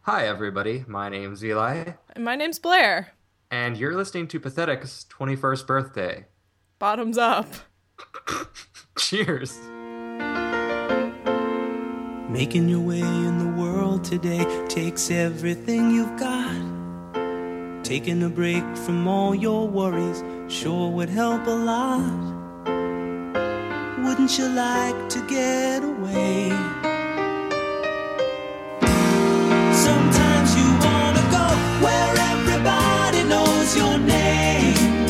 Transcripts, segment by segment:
Hi, everybody. My name's Eli, And my name's Blair. and you're listening to Pathetic's 21st birthday. Bottoms up. Cheers. Making your way in the world today takes everything you've got. Taking a break from all your worries sure would help a lot. Wouldn't you like to get away? Sometimes you wanna go where everybody knows your name,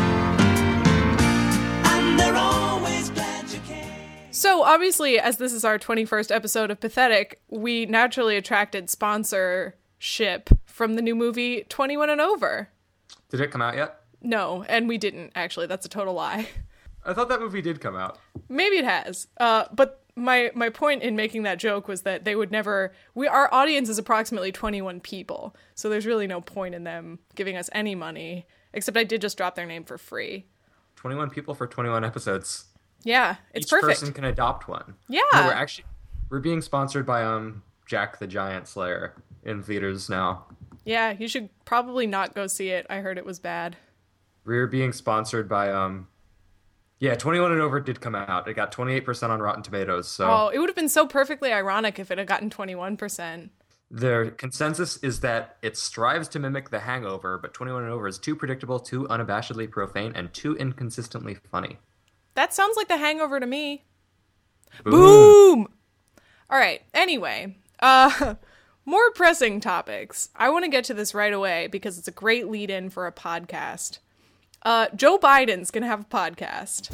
and they're always glad you came. So obviously, as this is our 21st episode of Pathetic, we naturally attracted sponsorship from the new movie 21 and Over. Did it come out yet? No, and we didn't, actually. That's a total lie. I thought that movie did come out. Maybe it has. But my point in making that joke was that they would never... Our audience is approximately 21 people, so there's really no point in them giving us any money, except I did just drop their name for free. 21 people for 21 episodes. Yeah, it's Each perfect. person can adopt one. Yeah. No, we're being sponsored by Jack the Giant Slayer in theaters now. Yeah, you should probably not go see it. I heard it was bad. We're being sponsored by 21 and Over did come out. It got 28% on Rotten Tomatoes, so Oh, it would have been so perfectly ironic if it had gotten 21%. the consensus is that it strives to mimic The Hangover, but 21 and Over is too predictable, too unabashedly profane, and too inconsistently funny. That sounds like The Hangover to me. Boom! Boom! All right, anyway, more pressing topics. I want to get to this right away because it's a great lead-in for a podcast. Joe Biden's going to have a podcast.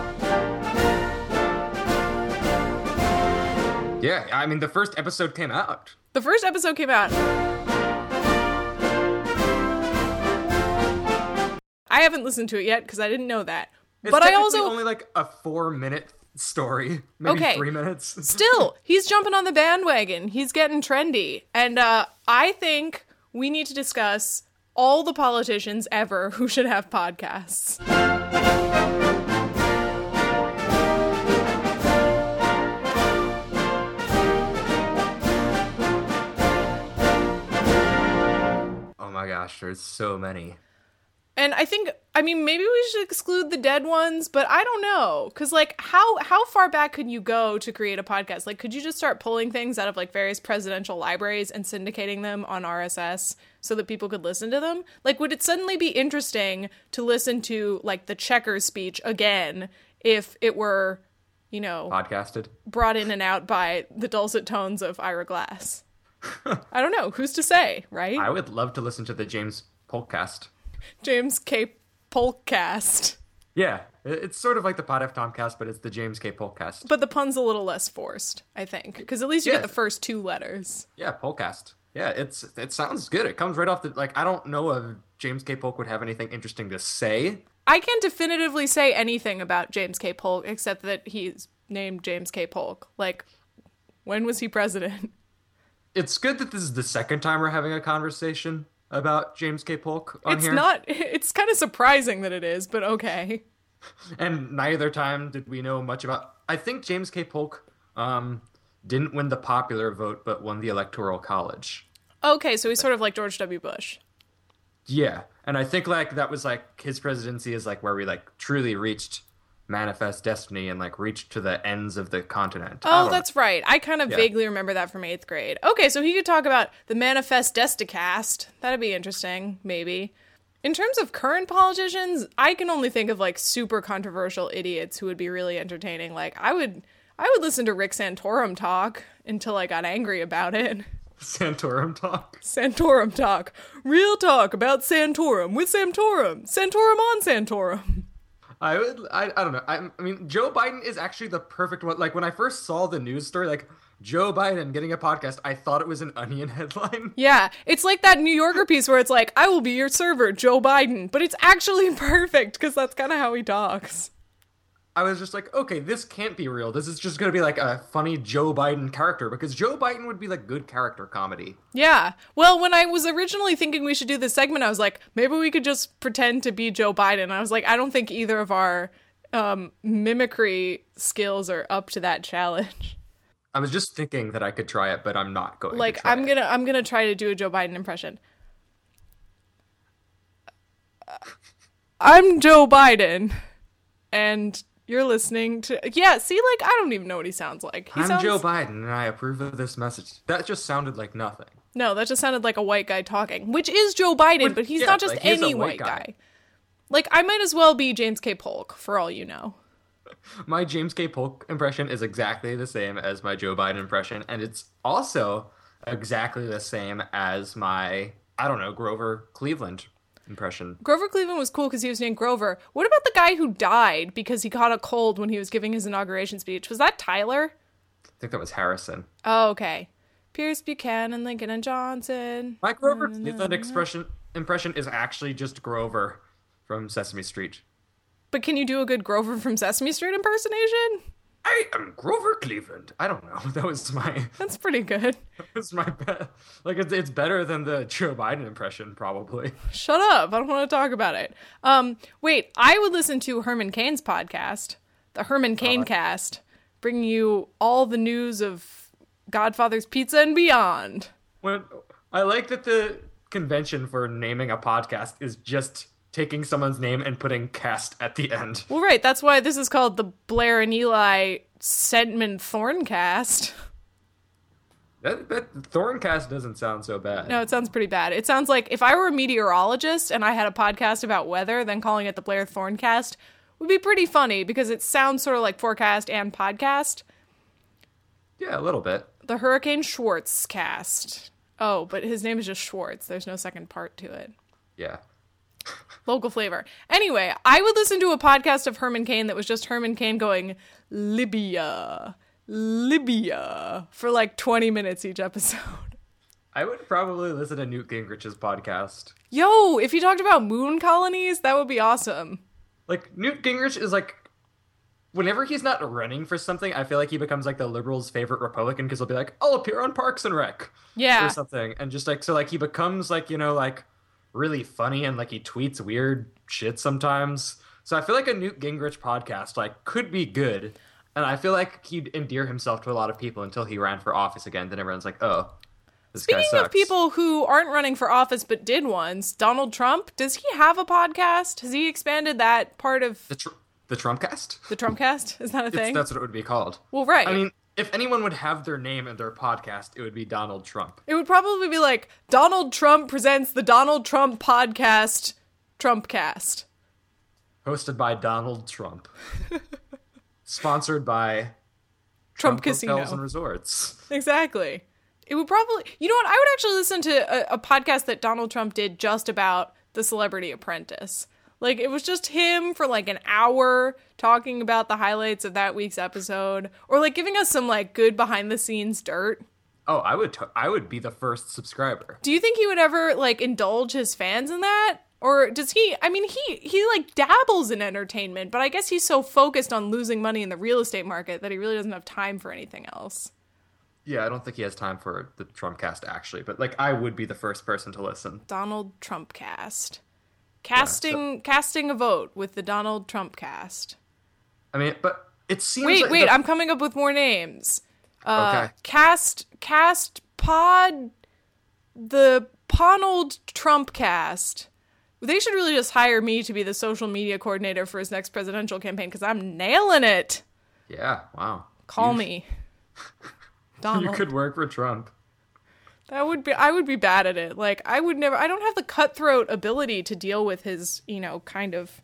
Yeah, I mean, the first episode came out. The first episode came out. I haven't listened to it yet because I didn't know that. It's But I technically also... only like a 4-minute story, maybe Okay. 3 minutes. Still, he's jumping on the bandwagon. He's getting trendy. And I think we need to discuss all the politicians ever who should have podcasts. Oh my gosh, there's so many. And I mean, maybe we should exclude the dead ones, but I don't know. Because, like, how far back could you go to create a podcast? Like, could you just start pulling things out of, like, various presidential libraries and syndicating them on RSS so that people could listen to them? Like, would it suddenly be interesting to listen to, like, the Checker speech again if it were, you know, Podcasted. brought in and out by the dulcet tones of Ira Glass? I don't know. Who's to say, right? I would love to listen to the James Polkcast. James K. Polkcast. Yeah, it's sort of like the Pod F Tomcast, but it's the James K. Polkcast. But the pun's a little less forced, I think, because at least you Yeah. get the first two letters. Yeah, Polkcast. Yeah, it sounds good. It comes right off the, like, I don't know if James K. Polk would have anything interesting to say. I can't definitively say anything about James K. Polk except that he's named James K. Polk. Like, when was he president? It's good that this is the second time we're having a conversation about James K. Polk on It's here. not, it's kind of surprising that it is, but okay. And neither time did we know much about... I think James K. Polk didn't win the popular vote, but won the Electoral College. Okay, so he's sort of like George W. Bush. Yeah, and I think, like, that was, like, his presidency is, like, where we, like, truly reached manifest destiny and, like, reached to the ends of the continent. I Oh, don't that's right. I kind of Yeah. vaguely remember that from 8th grade. Okay, so he could talk about the Manifest Desticast. That'd be interesting, maybe. In terms of current politicians, I can only think of, like, super controversial idiots who would be really entertaining. Like, I would listen to Rick Santorum talk until I got angry about it. Santorum talk. Santorum talk. Real talk about Santorum with Santorum. Santorum on Santorum. I don't know. I mean, Joe Biden is actually the perfect one. Like, when I first saw the news story, like, Joe Biden getting a podcast, I thought it was an Onion headline. Yeah, it's like that New Yorker piece where it's like, I will be your server, Joe Biden. But it's actually perfect because that's kind of how he talks. I was just like, okay, this can't be real. This is just going to be like a funny Joe Biden character, because Joe Biden would be like good character comedy. Yeah. Well, when I was originally thinking we should do this segment, I was like, maybe we could just pretend to be Joe Biden. I was like, I don't think either of our mimicry skills are up to that challenge. I was just thinking that I could try it, but I'm not going Like to try it. I'm gonna try to do a Joe Biden impression. I'm Joe Biden, and you're listening to see, like, I don't even know what he sounds like. I'm Joe Biden, and I approve of this message. That just sounded like nothing. No, that just sounded like a white guy talking, which is Joe Biden, but he's not just like, he's any a white guy. Like, I might as well be James K. Polk, for all you know. My James K. Polk impression is exactly the same as my Joe Biden impression, and it's also exactly the same as my, I don't know, Grover Cleveland impression. Grover Cleveland was cool because he was named Grover. What about the guy who died because he caught a cold when he was giving his inauguration speech? Was that Tyler? I think that was Harrison. Oh, okay. Pierce, Buchanan, Lincoln, and Johnson. My Grover Cleveland impression is actually just Grover from Sesame Street. But can you do a good Grover from Sesame Street impersonation? I am Grover Cleveland. I don't know. That's pretty good. That was my bet. Like, it's better than the Joe Biden impression, probably. Shut up. I don't want to talk about it. Wait, I would listen to Herman Cain's podcast, the Herman Cain Cast, bringing you all the news of Godfather's Pizza and beyond. I like that the convention for naming a podcast is just taking someone's name and putting cast at the end. Well, right. That's why this is called the Blair and Eli Sedman Thorncast. That Thorncast doesn't sound so bad. No, it sounds pretty bad. It sounds like if I were a meteorologist and I had a podcast about weather, then calling it the Blair Thorncast would be pretty funny because it sounds sort of like forecast and podcast. Yeah, a little bit. The Hurricane Schwartz cast. Oh, but his name is just Schwartz. There's no second part to it. Yeah. Local flavor. Anyway, I would listen to a podcast of Herman Cain that was just Herman Cain going, Libya, Libya, for like 20 minutes each episode. I would probably listen to Newt Gingrich's podcast. Yo, if he talked about moon colonies, that would be awesome. Like, Newt Gingrich is like, whenever he's not running for something, I feel like he becomes like the liberals' favorite Republican because he'll be like, I'll appear on Parks and Rec. Yeah. Or something. And just like, so like he becomes like, you know, like, really funny and like he tweets weird shit sometimes. So I feel like a Newt Gingrich podcast like could be good. And I feel like he'd endear himself to a lot of people until he ran for office again. Then everyone's like, oh, this guy sucks. Speaking of people who aren't running for office but did once, Donald Trump, does he have a podcast? Has he expanded that part of the Trumpcast? The Trumpcast? Is that a thing? That's what it would be called. Well, right. I mean, if anyone would have their name in their podcast, it would be Donald Trump. It would probably be like, Donald Trump presents the Donald Trump podcast, Trumpcast. Hosted by Donald Trump. Sponsored by Trump Casino. Hotels and Resorts. Exactly. It would probably... You know what? I would actually listen to a podcast that Donald Trump did just about The Celebrity Apprentice. Like, it was just him for, like, an hour talking about the highlights of that week's episode. Or, like, giving us some, like, good behind-the-scenes dirt. Oh, I would be the first subscriber. Do you think he would ever, like, indulge his fans in that? Or does he... I mean, he like, dabbles in entertainment, but I guess he's so focused on losing money in the real estate market that he really doesn't have time for anything else. Yeah, I don't think he has time for the Trumpcast, actually. But, like, I would be the first person to listen. Donald Trumpcast. Casting a vote with the Donald Trump cast. I mean, but it seems Wait, I'm coming up with more names. Okay. Cast pod, the Ponold Trump cast. They should really just hire me to be the social media coordinator for his next presidential campaign because I'm nailing it. Yeah, wow. Call me. Donald. You could work for Trump. I would be bad at it. Like, I don't have the cutthroat ability to deal with his, kind of,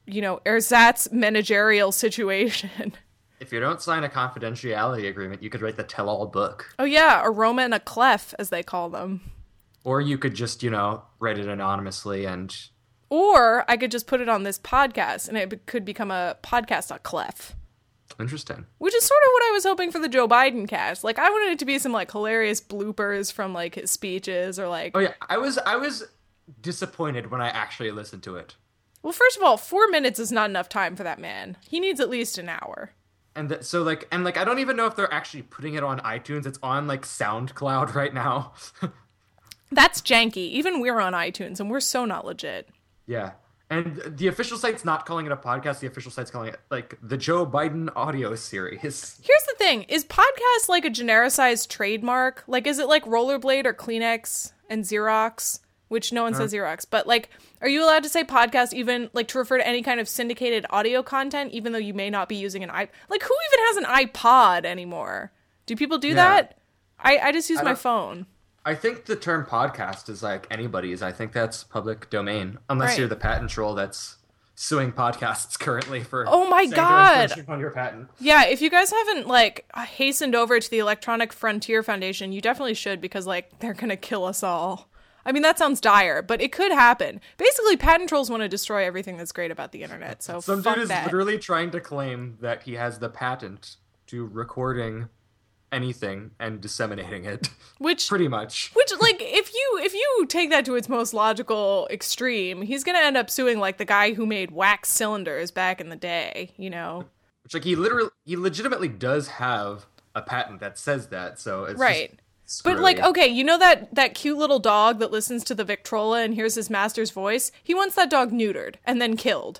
ersatz managerial situation. If you don't sign a confidentiality agreement, you could write the tell-all book. Oh yeah, a Roma and a clef, as they call them. Or you could just, write it anonymously and... Or I could just put it on this podcast, and it could become a podcast a clef. Interesting. Which is sort of what I was hoping for the Joe Biden cast. Like, I wanted it to be some, like, hilarious bloopers from, like, his speeches or, like... Oh, yeah. I was disappointed when I actually listened to it. Well, first of all, 4 minutes is not enough time for that man. He needs at least an hour. And I don't even know if they're actually putting it on iTunes. It's on, like, SoundCloud right now. That's janky. Even we're on iTunes, and we're so not legit. Yeah. And the official site's not calling it a podcast. The official site's calling it like the Joe Biden audio series. Here's the thing. Is podcast like a genericized trademark? Like, is it like Rollerblade or Kleenex and Xerox? Which no one says Xerox. But like, are you allowed to say podcast even like to refer to any kind of syndicated audio content, even though you may not be using an iPod? Like, who even has an iPod anymore? Do people do that? I just use my phone. I think the term podcast is like anybody's. I think that's public domain, unless you're the patent troll that's suing podcasts currently for oh my saying god they're infringing on your patent. Yeah, if you guys haven't like hastened over to the Electronic Frontier Foundation, you definitely should, because like they're gonna kill us all. I mean, that sounds dire, but it could happen. Basically, patent trolls want to destroy everything that's great about the internet. So some fuck dude is that. literally trying to claim that he has the patent to recording anything and disseminating it. Which pretty much. Which, like, if you take that to its most logical extreme, he's gonna end up suing like the guy who made wax cylinders back in the day, you know? Which, like, he legitimately does have a patent that says that. So it's right. Just but like, okay, you know that cute little dog that listens to the Victrola and hears his master's voice? He wants that dog neutered and then killed.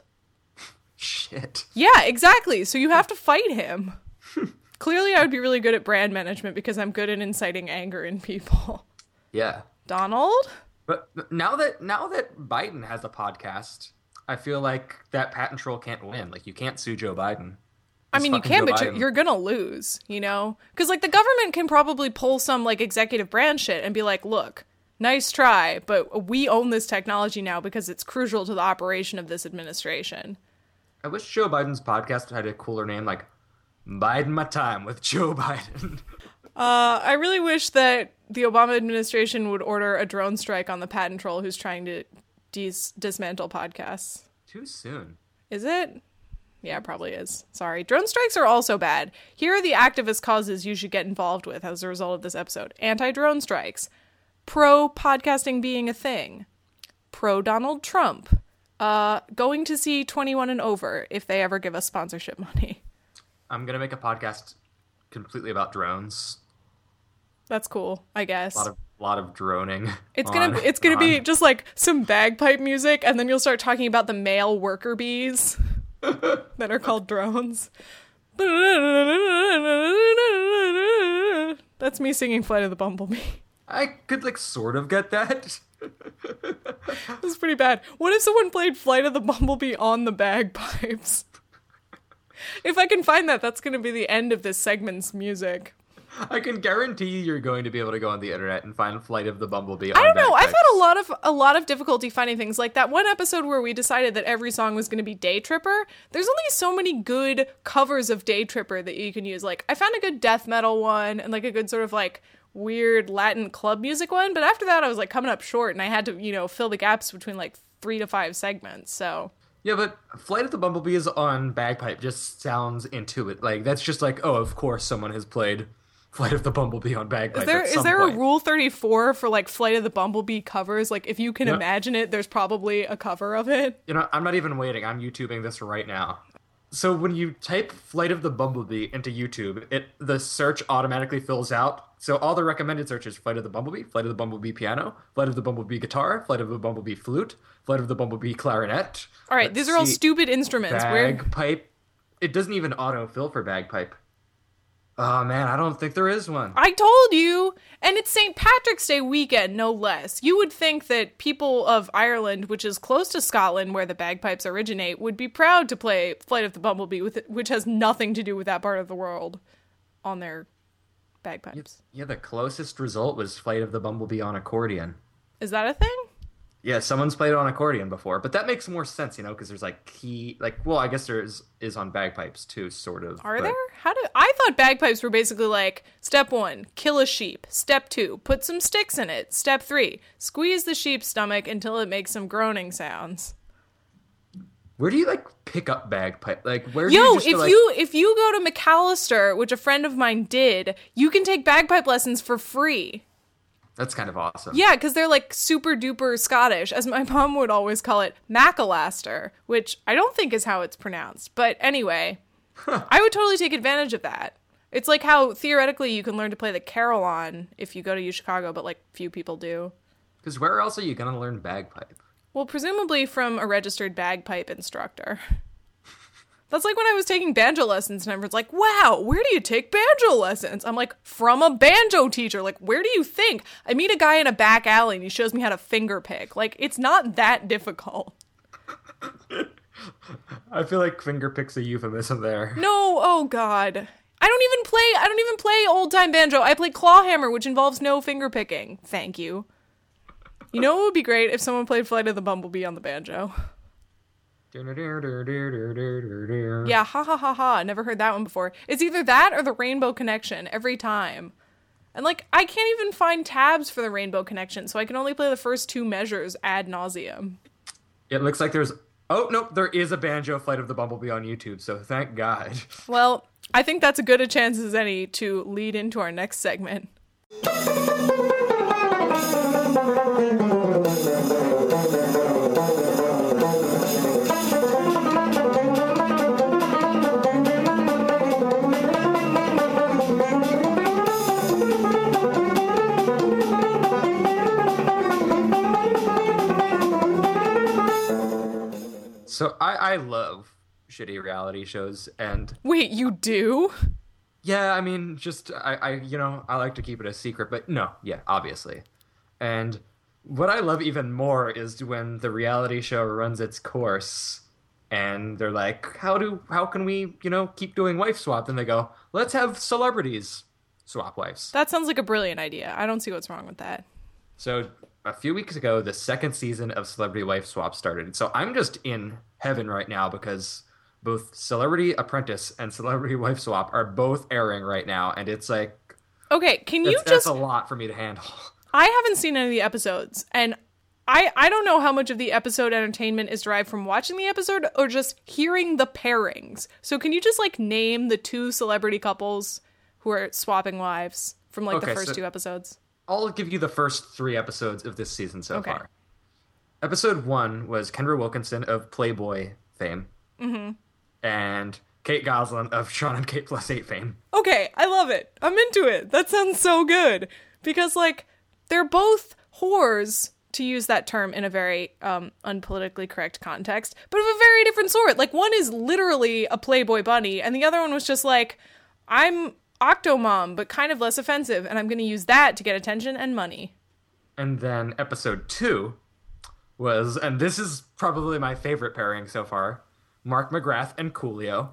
Shit. Yeah, exactly. So you have to fight him. Clearly, I would be really good at brand management because I'm good at inciting anger in people. Yeah. Donald? But now that Biden has a podcast, I feel like that patent troll can't win. Like, you can't sue Joe Biden. I mean, you can, but you're gonna lose, you know? Because, like, the government can probably pull some, like, executive branch shit and be like, look, nice try, but we own this technology now because it's crucial to the operation of this administration. I wish Joe Biden's podcast had a cooler name, like Biden My Time with Joe Biden. I really wish that the Obama administration would order a drone strike on the patent troll who's trying to dismantle podcasts. Too soon. Is it? Yeah, it probably is. Sorry. Drone strikes are also bad. Here are the activist causes you should get involved with as a result of this episode. Anti-drone strikes. Pro-podcasting being a thing. Pro-Donald Trump. Going to see 21 and over if they ever give us sponsorship money. I'm going to make a podcast completely about drones. That's cool, I guess. A lot of droning. It's gonna be just like some bagpipe music, and then you'll start talking about the male worker bees that are called drones. That's me singing Flight of the Bumblebee. I could like sort of get that. That's pretty bad. What if someone played Flight of the Bumblebee on the bagpipes? If I can find that, that's going to be the end of this segment's music. I can guarantee you're going to be able to go on the internet and find Flight of the Bumblebee on I don't know. bagpipes. I've had a lot of difficulty finding things like that one episode where we decided that every song was going to be Day Tripper. There's only so many good covers of Day Tripper that you can use. Like, I found a good death metal one and like a good sort of like weird Latin club music one, but after that I was like coming up short and I had to, you know, fill the gaps between like 3 to 5 segments. So yeah, but Flight of the Bumblebee is on bagpipe just sounds intuitive. Like, that's just like, oh, of course someone has played Flight of the Bumblebee on bagpipe. Is there a Rule 34 for like Flight of the Bumblebee covers? Like, if you can imagine it, there's probably a cover of it. You know, I'm not even waiting. I'm YouTubing this right now. So when you type Flight of the Bumblebee into YouTube, the search automatically fills out. So all the recommended searches: Flight of the Bumblebee, Flight of the Bumblebee piano, Flight of the Bumblebee guitar, Flight of the Bumblebee flute, Flight of the Bumblebee clarinet. All right, these are all stupid instruments. Bagpipe. It doesn't even autofill for bagpipe. Oh man, I don't think there is one. I told you! And it's St. Patrick's Day weekend, no less. You would think that people of Ireland, which is close to Scotland where the bagpipes originate, would be proud to play Flight of the Bumblebee, which has nothing to do with that part of the world, on their bagpipes. Yeah, the closest result was Flight of the Bumblebee on accordion. Is that a thing? Yeah, someone's played it on accordion before, but that makes more sense, you know, because there's like well, I guess there is on bagpipes too, sort of. Are there? I thought bagpipes were basically like, step 1, kill a sheep. Step 2, put some sticks in it. Step 3, squeeze the sheep's stomach until it makes some groaning sounds. Where do you like pick up bagpipe? Like, where? If you go to McAllister, which a friend of mine did, you can take bagpipe lessons for free. That's kind of awesome. Yeah, because they're like super duper Scottish, as my mom would always call it, McAllister, which I don't think is how it's pronounced. But anyway, I would totally take advantage of that. It's like how theoretically you can learn to play the carillon if you go to UChicago, but like few people do. Because where else are you going to learn bagpipe? Well, presumably from a registered bagpipe instructor. That's like when I was taking banjo lessons and everyone's like, wow, where do you take banjo lessons? I'm like, from a banjo teacher. Like, where do you think? I meet a guy in a back alley and he shows me how to finger pick. Like, it's not that difficult. I feel like finger pick's a euphemism there. No, oh God. I don't even play old-time banjo. I play clawhammer, which involves no finger picking. Thank you. You know what would be great if someone played Flight of the Bumblebee on the banjo? Yeah, ha ha ha ha. Never heard that one before. It's either that or the Rainbow Connection every time. And like, I can't even find tabs for the Rainbow Connection, so I can only play the first two measures ad nauseum. It looks like there's... Oh, no, there is a banjo Flight of the Bumblebee on YouTube, so thank God. Well, I think that's as good a chance as any to lead into our next segment. So I love shitty reality shows, and... Wait, you do? Yeah, I mean, just, I like to keep it a secret, but no, yeah, obviously. And what I love even more is when the reality show runs its course, and they're like, how can we, keep doing wife swap? And they go, let's have celebrities swap wives. That sounds like a brilliant idea. I don't see what's wrong with that. So a few weeks ago, the second season of Celebrity Wife Swap started. So I'm just in heaven right now because both Celebrity Apprentice and Celebrity Wife Swap are both airing right now. And it's like... Okay, that's a lot for me to handle. I haven't seen any of the episodes, and I don't know how much of the episode entertainment is derived from watching the episode or just hearing the pairings. So can you just, like, name the two celebrity couples who are swapping wives from, like, the first two episodes? I'll give you the first 3 episodes of this season so far. Episode 1 was Kendra Wilkinson of Playboy fame. Mm-hmm. And Kate Goslin of Sean and Kate Plus 8 fame. Okay, I love it. I'm into it. That sounds so good. Because, like, they're both whores, to use that term in a very unpolitically correct context, but of a very different sort. Like, one is literally a Playboy bunny, and the other one was just like, I'm Octomom, but kind of less offensive, and I'm going to use that to get attention and money. And then episode 2 was, and this is probably my favorite pairing so far, Mark McGrath and Coolio.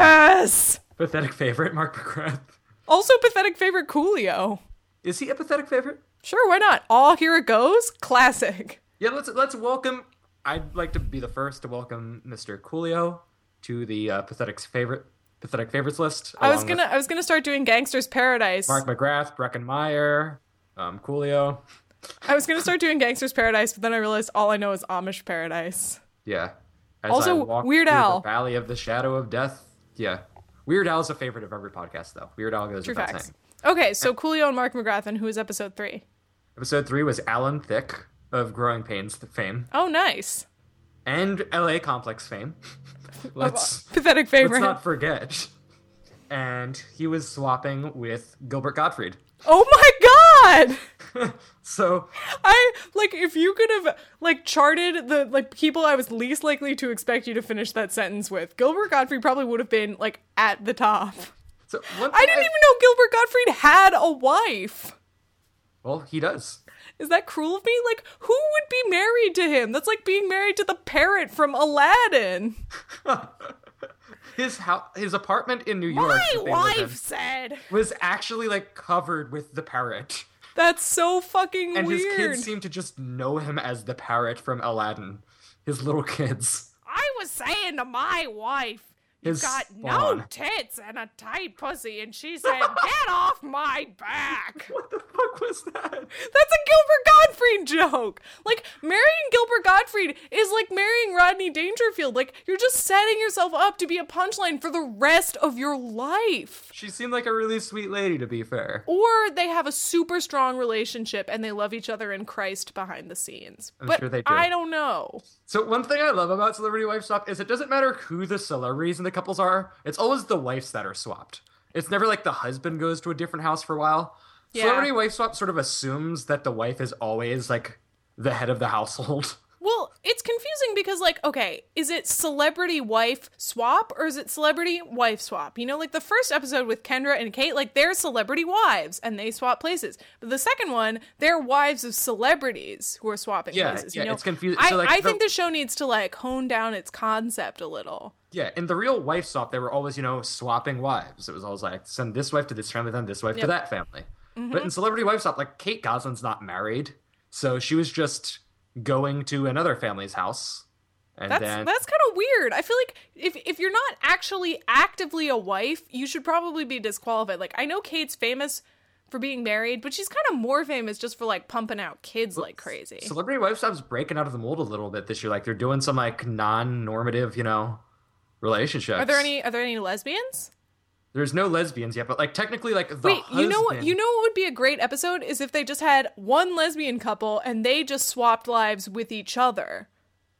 Yes! Pathetic favorite, Mark McGrath. Also pathetic favorite, Coolio. Is he a pathetic favorite? Sure, why not? All Here It Goes? Classic. Yeah, let's welcome... I'd like to be the first to welcome Mr. Coolio to the pathetic favorites list. I was gonna start doing Gangster's Paradise. Mark McGrath, Breckenmeyer, Coolio. I was gonna start doing Gangster's Paradise, but then I realized all I know is Amish Paradise. Yeah. As also, I walk Weird through Al. The Valley of the Shadow of Death. Yeah. Weird Al is a favorite of every podcast, though. Weird Al goes without saying. Okay, so Coolio and Mark McGrath, and who is episode 3? Episode 3 was Alan Thicke of Growing Pains fame. Oh, nice. And LA Complex fame. Pathetic favorite. Let's not forget. And he was swapping with Gilbert Gottfried. Oh my god! So if you could have charted the people I was least likely to expect you to finish that sentence with, Gilbert Gottfried probably would have been at the top. So I didn't even know Gilbert Gottfried had a wife. Well, he does. Is that cruel of me? Who would be married to him? That's like being married to the parrot from Aladdin. His apartment in New York. My wife said was actually covered with the parrot. That's so fucking and weird. And his kids seem to just know him as the parrot from Aladdin. His little kids. I was saying to my wife, "You've got no tits and a tight pussy," and she said, "Get off my back." What the fuck was that? That's a Gilbert Gottfried joke. Marrying Gilbert Gottfried is like marrying Rodney Dangerfield. You're just setting yourself up to be a punchline for the rest of your life. She seemed like a really sweet lady, to be fair. Or they have a super strong relationship and they love each other in Christ behind the scenes. I'm sure they do. I don't know. So one thing I love about Celebrity Wife Swap is it doesn't matter who the celebrities in the couples are. It's always the wives that are swapped. It's never the husband goes to a different house for a while. Yeah. Celebrity Wife Swap sort of assumes that the wife is always the head of the household. Well, it's because, like, okay, is it celebrity wife swap or is it celebrity wife swap? You know, like the first episode with Kendra and Kate, like they're celebrity wives and they swap places. But the second one, they're wives of celebrities who are swapping places. Yeah, you know? it's confusing. I, So, like, I think the show needs to like hone down its concept a little. Yeah, in the real wife swap, they were always, swapping wives. It was always like, send this wife to this family, then this wife to that family. But in Celebrity Wife Swap, like, Kate Goslin's not married, so she was just going to another family's house. And That's then... kind of weird. I feel like if you're not actually actively a wife, you should probably be disqualified. Like, I know Kate's famous for being married, but she's kind of more famous just for, like, pumping out kids like crazy. Celebrity Wife Swap's breaking out of the mold a little bit this year. Like, they're doing some, like, non-normative, relationships. Are there any lesbians? There's no lesbians yet, but like technically, like the Wait, husband... you know what would be a great episode is if they just had one lesbian couple and they just swapped lives with each other.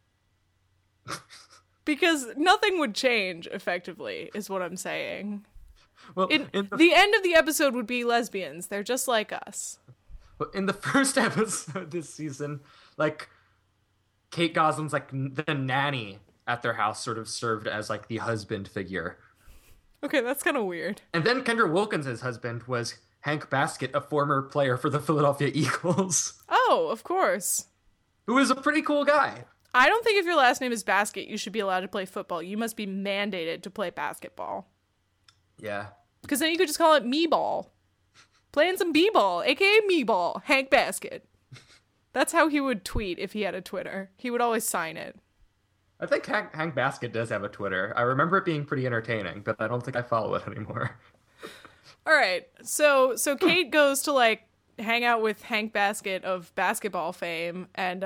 Because nothing would change effectively, is what I'm saying. Well, the end of the episode would be lesbians. They're just like us. In the first episode this season, like Kate Goslin's like the nanny at their house sort of served as like the husband figure. Okay, that's kind of weird. And then Kendra Wilkins' husband was Hank Baskett, a former player for the Philadelphia Eagles. Oh, of course. Who is a pretty cool guy. I don't think if your last name is Baskett, you should be allowed to play football. You must be mandated to play basketball. Yeah. Because then you could just call it me-ball. Playing some b-ball, aka me-ball, Hank Baskett. That's how he would tweet if he had a Twitter. He would always sign it. I think Hank Baskett does have a Twitter. I remember it being pretty entertaining, but I don't think I follow it anymore. All right. So Kate goes to like hang out with Hank Baskett of basketball fame, and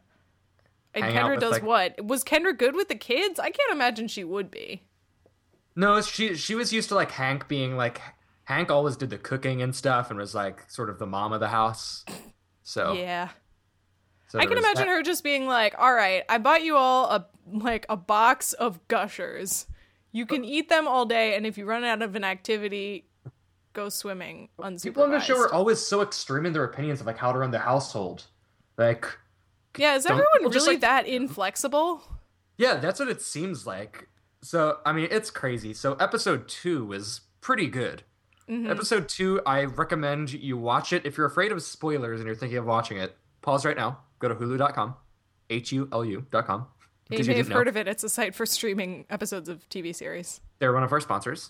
Kendra does like, what? Was Kendra good with the kids? I can't imagine she would be. No, she was used to like Hank being like Hank always did the cooking and stuff and was like sort of the mom of the house. So yeah. So I can imagine her just being like, all right, I bought you all a box of Gushers. You can eat them all day, and if you run out of an activity, go swimming unsupervised. People on the show are always so extreme in their opinions of like how to run the household. Like, yeah, is everyone really like, that inflexible? Yeah, that's what it seems like. So, I mean, it's crazy. So episode 2 was pretty good. Mm-hmm. Episode 2, I recommend you watch it. If you're afraid of spoilers and you're thinking of watching it, pause right now. Go to hulu.com, HULU.com. You may have heard of it. It's a site for streaming episodes of TV series. They're one of our sponsors.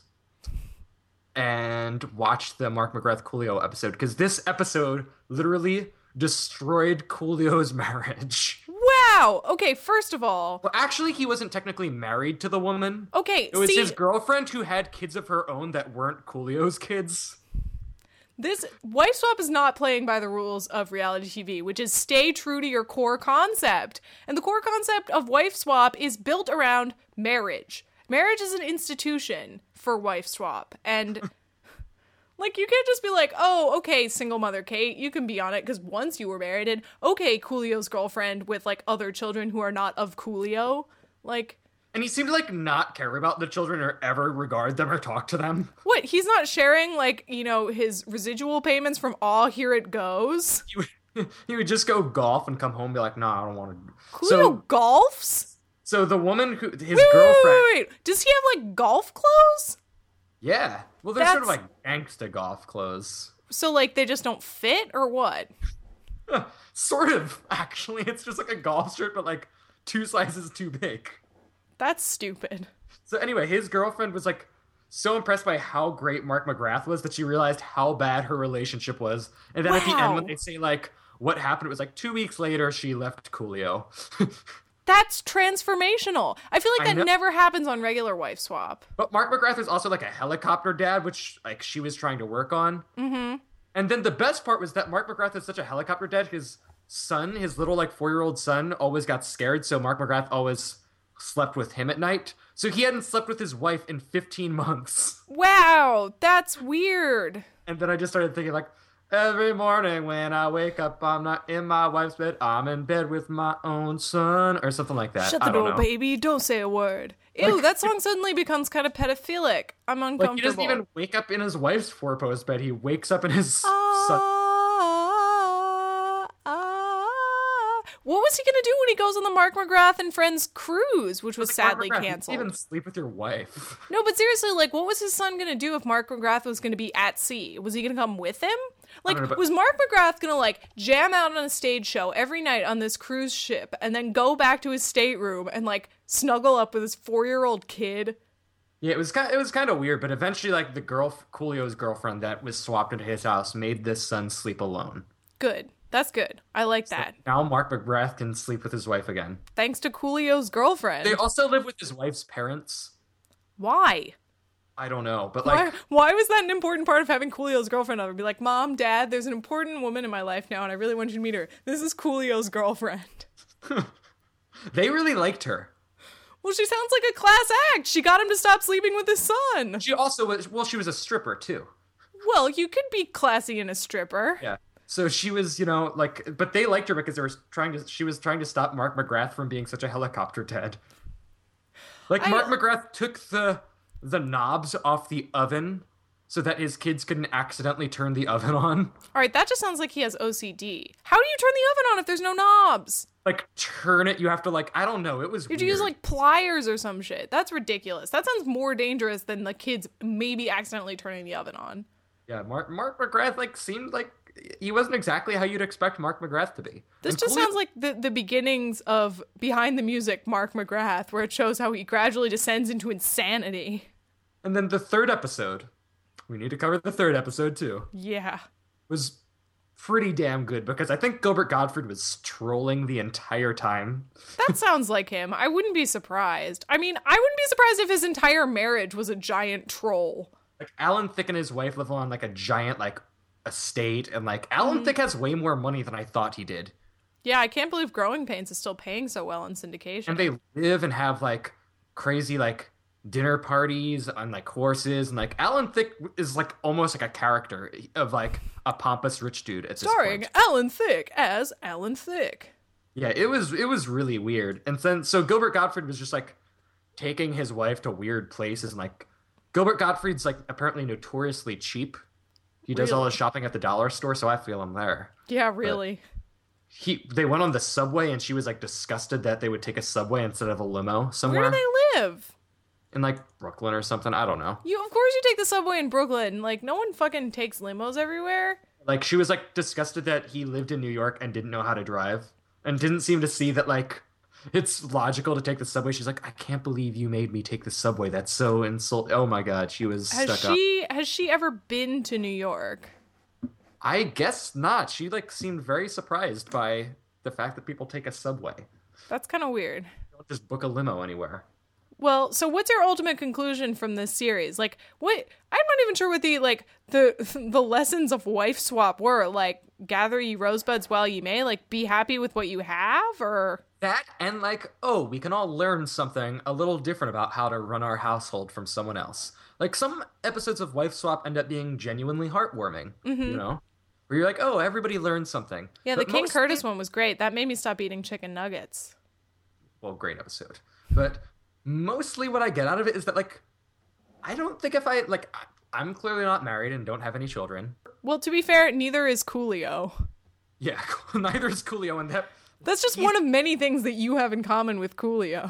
And watch the Mark McGrath Coolio episode, because this episode literally destroyed Coolio's marriage. Wow! Okay, first of all... Well, actually, he wasn't technically married to the woman. Okay, it was his girlfriend who had kids of her own that weren't Coolio's kids. This wife swap is not playing by the rules of reality TV, which is stay true to your core concept. And the core concept of wife swap is built around marriage. Marriage is an institution for wife swap. And like, you can't just be like, oh, okay, single mother Kate, you can be on it because once you were married, and okay, Coolio's girlfriend with like other children who are not of Coolio. Like... And he seemed to, like, not care about the children or ever regard them or talk to them. What? He's not sharing, like, you know, his residual payments from Aw, Here It Goes? He would just go golf and come home and be like, nah, I don't want to. Coolio golfs? So the woman who, his girlfriend... Wait. Does he have, like, golf clothes? Yeah. Well, they're sort of, like, gangsta golf clothes. So, like, they just don't fit, or what? Sort of, actually. It's just, like, a golf shirt, but, like, 2 sizes too big. That's stupid. So anyway, his girlfriend was like so impressed by how great Mark McGrath was that she realized how bad her relationship was. And then at the end, when they say like what happened, it was like 2 weeks later she left Coolio. That's transformational. I feel like that never happens on regular wife swap. But Mark McGrath is also like a helicopter dad, which like she was trying to work on. Mm-hmm. And then the best part was that Mark McGrath is such a helicopter dad. His son, his little like 4-year-old son, always got scared. So Mark McGrath always slept with him at night. So he hadn't slept with his wife in 15 months. Wow, that's weird. And then I just started thinking like, every morning when I wake up, I'm not in my wife's bed. I'm in bed with my own son, or something like that. Shut the door, baby. Don't say a word. Ew, like, that song suddenly becomes kind of pedophilic. I'm uncomfortable. Like, he doesn't even wake up in his wife's 4-post bed. He wakes up in his son. What was he gonna do when he goes on the Mark McGrath and Friends cruise, which was sadly Mark McGrath, canceled? you even sleep with your wife. No, but seriously, like, what was his son gonna do if Mark McGrath was gonna be at sea? Was he gonna come with him? Like, know, but- was Mark McGrath gonna, like, jam out on a stage show every night on this cruise ship and then go back to his stateroom and, like, snuggle up with his 4-year-old kid? Yeah, it was kind of weird, but eventually, like, Coolio's girlfriend that was swapped into his house made this son sleep alone. Good. That's good. I like that. Now Mark McGrath can sleep with his wife again. Thanks to Coolio's girlfriend. They also live with his wife's parents. Why? I don't know, but like, Why was that an important part of having Coolio's girlfriend over? Be like, Mom, Dad, there's an important woman in my life now, and I really want you to meet her. This is Coolio's girlfriend. they really liked her. Well, she sounds like a class act. She got him to stop sleeping with his son. She also was, well, she was a stripper too. Well, you could be classy in a stripper. Yeah. So she was, like, but they liked her because she was trying to stop Mark McGrath from being such a helicopter dad. Like, Mark McGrath took the knobs off the oven so that his kids couldn't accidentally turn the oven on. All right, that just sounds like he has OCD. How do you turn the oven on if there's no knobs? Like, turn it, you have to, like, I don't know, it was You have weird. to use, like, pliers or some shit. That's ridiculous. That sounds more dangerous than the kids maybe accidentally turning the oven on. Yeah, Mark McGrath, like, seemed like he wasn't exactly how you'd expect Mark McGrath to be. This And just Coolio- sounds like the beginnings of Behind the Music, Mark McGrath, where it shows how he gradually descends into insanity. And then the third episode, we need to cover the third episode too, Yeah. was pretty damn good because I think Gilbert Gottfried was trolling the entire time. That sounds like him. I wouldn't be surprised. I mean, I wouldn't be surprised if his entire marriage was a giant troll. Like, Alan Thicke and his wife live on, like, a giant, like, estate, and, like, Alan Thicke has way more money than I thought he did. Yeah, I can't believe Growing Pains is still paying so well in syndication. And they live and have, like, crazy, like, dinner parties on, like, horses, and, like, Alan Thicke is, like, almost like a character of, like, a pompous rich dude at this Starring point. Alan Thicke as Alan Thicke. Yeah, it was really weird. And then, so Gilbert Gottfried was just, like, taking his wife to weird places, and, like, Gilbert Gottfried's, like, apparently notoriously cheap. He does all his shopping at the dollar store, so I feel him there. Yeah, really. They went on the subway, and she was, like, disgusted that they would take a subway instead of a limo somewhere. Where do they live? In, like, Brooklyn or something. I don't know. Of course you take the subway in Brooklyn. Like, no one fucking takes limos everywhere. Like, she was, like, disgusted that he lived in New York and didn't know how to drive. And didn't seem to see that, like, it's logical to take the subway. She's like, I can't believe you made me take the subway. That's so Oh my god, she was stuck up. Has she ever been to New York? I guess not. She, like, seemed very surprised by the fact that people take a subway. That's kind of weird. Don't just book a limo anywhere. Well, so what's your ultimate conclusion from this series? Like, what? I'm not even sure what the lessons of wife swap were. Like, gather ye rosebuds while ye may. Like, be happy with what you have, or That and, like, oh, we can all learn something a little different about how to run our household from someone else. Like, some episodes of Wife Swap end up being genuinely heartwarming, you know? Where you're like, oh, everybody learned something. yeah, But the King mostly- Curtis one was great. That made me stop eating chicken nuggets. Well, great episode. But mostly what I get out of it is that, like, I don't think if I'm clearly not married and don't have any children. Well, to be fair, neither is Coolio. Yeah, neither is Coolio, and That's just one of many things that you have in common with Coolio.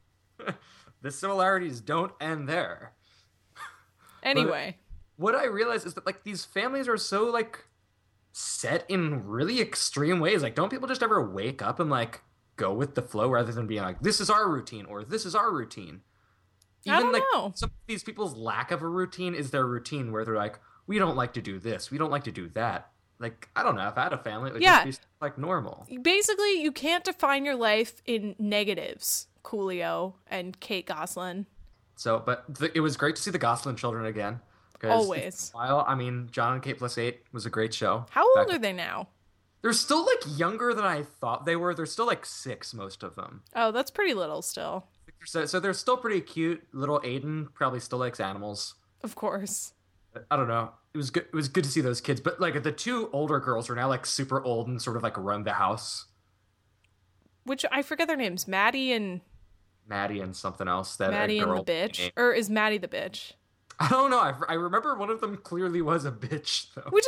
the similarities don't end there. Anyway. What I realize is that, like, these families are so, like, set in really extreme ways. Like, don't people just ever wake up and, like, go with the flow rather than being like, this is our routine or this is our routine? I don't like, know. some of these people's lack of a routine is their routine, where they're like, we don't like to do this, we don't like to do that. Like, I don't know, if I had a family, it would Yeah. just be, like, normal. Basically, you can't define your life in negatives, Coolio and Kate Gosselin. So, but it was great to see the Gosselin children again. 'Cause Always. it's a while, I mean, John and Kate plus 8 was a great show. How old Back- are they now? They're still, like, younger than I thought they were. They're still, like, 6, most of them. Oh, that's pretty little still. So they're still pretty cute. Little Aiden probably still likes animals. Of course. I don't know. It was good. It was good to see those kids. But, like, the 2 older girls are now, like, super old and sort of, like, run the house. Which, I forget their names. Maddie and Maddie and something else. That Maddie a and girl the bitch. Or is Maddie the bitch? I don't know. I remember one of them clearly was a bitch, though. Which is not a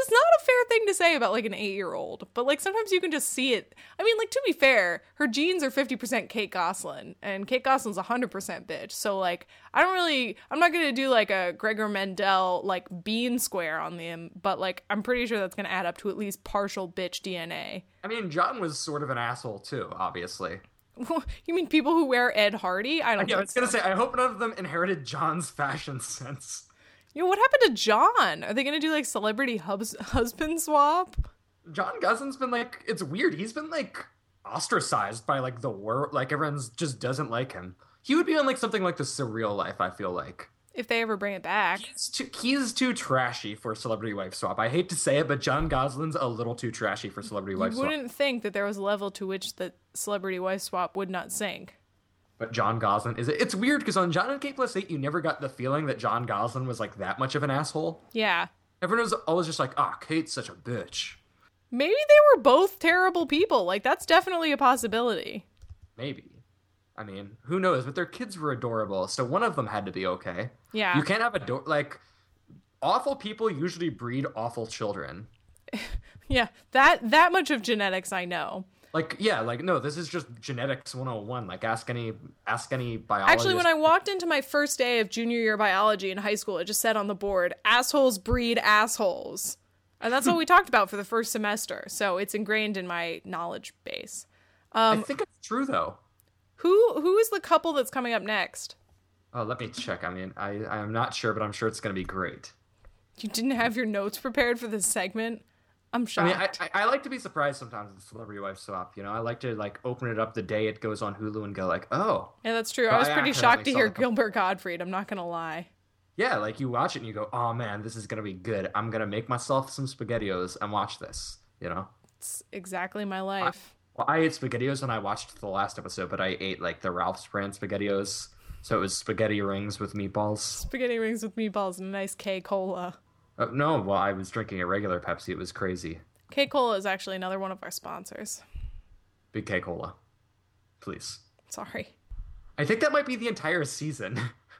a fair thing to say about like an 8-year-old, but like sometimes you can just see it. I mean, like, to be fair, her genes are 50% Kate Gosselin, and Kate Gosselin's 100% bitch. So like, I'm not gonna do like a Gregor Mendel like bean square on them, but like I'm pretty sure that's gonna add up to at least partial bitch DNA. I mean, John was sort of an asshole too, obviously. You mean people who wear Ed Hardy? I don't know. I was gonna say, I hope none of them inherited John's fashion sense. What happened to John? Are they gonna do like celebrity husband swap? John Gosselin's been like, it's weird. He's been like ostracized by like the world. Like everyone's just doesn't like him. He would be on like something like The Surreal Life, I feel like. If they ever bring it back. He's too trashy for Celebrity Wife Swap. I hate to say it, but John Gosselin's a little too trashy for Celebrity Wife Swap. You wouldn't think that there was a level to which the Celebrity Wife Swap would not sink. But John Gosselin is it? It's weird because on John and Kate Plus 8, you never got the feeling that John Gosselin was like that much of an asshole. Yeah. Everyone was always just like, Kate's such a bitch. Maybe they were both terrible people. Like, that's definitely a possibility. Maybe. I mean, who knows? But their kids were adorable, so one of them had to be okay. Yeah. You can't have awful people usually breed awful children. Yeah, that much of genetics I know. No, this is just genetics 101. Like, ask any biologist. Actually, when I walked into my first day of junior year biology in high school, it just said on the board, assholes breed assholes. And that's what we talked about for the first semester. So it's ingrained in my knowledge base. I think it's true, though. Who is the couple that's coming up next? Oh, let me check. I mean, I'm not sure, but I'm sure it's going to be great. You didn't have your notes prepared for this segment? I'm shocked. I mean, I like to be surprised sometimes with Celebrity Wife Swap. You know, I like to like open it up the day it goes on Hulu and go like, oh. Yeah, that's true. I was pretty shocked to hear Gilbert Gottfried. I'm not gonna lie. Yeah, like you watch it and you go, oh man, this is gonna be good. I'm gonna make myself some SpaghettiOs and watch this. You know, it's exactly my life. I ate SpaghettiOs when I watched the last episode, but I ate like the Ralph's brand SpaghettiOs. So it was spaghetti rings with meatballs. Spaghetti rings with meatballs and a nice K-Cola. No, well, I was drinking a regular Pepsi. It was crazy. K-Cola is actually another one of our sponsors. Big K-Cola. Please. Sorry. I think that might be the entire season.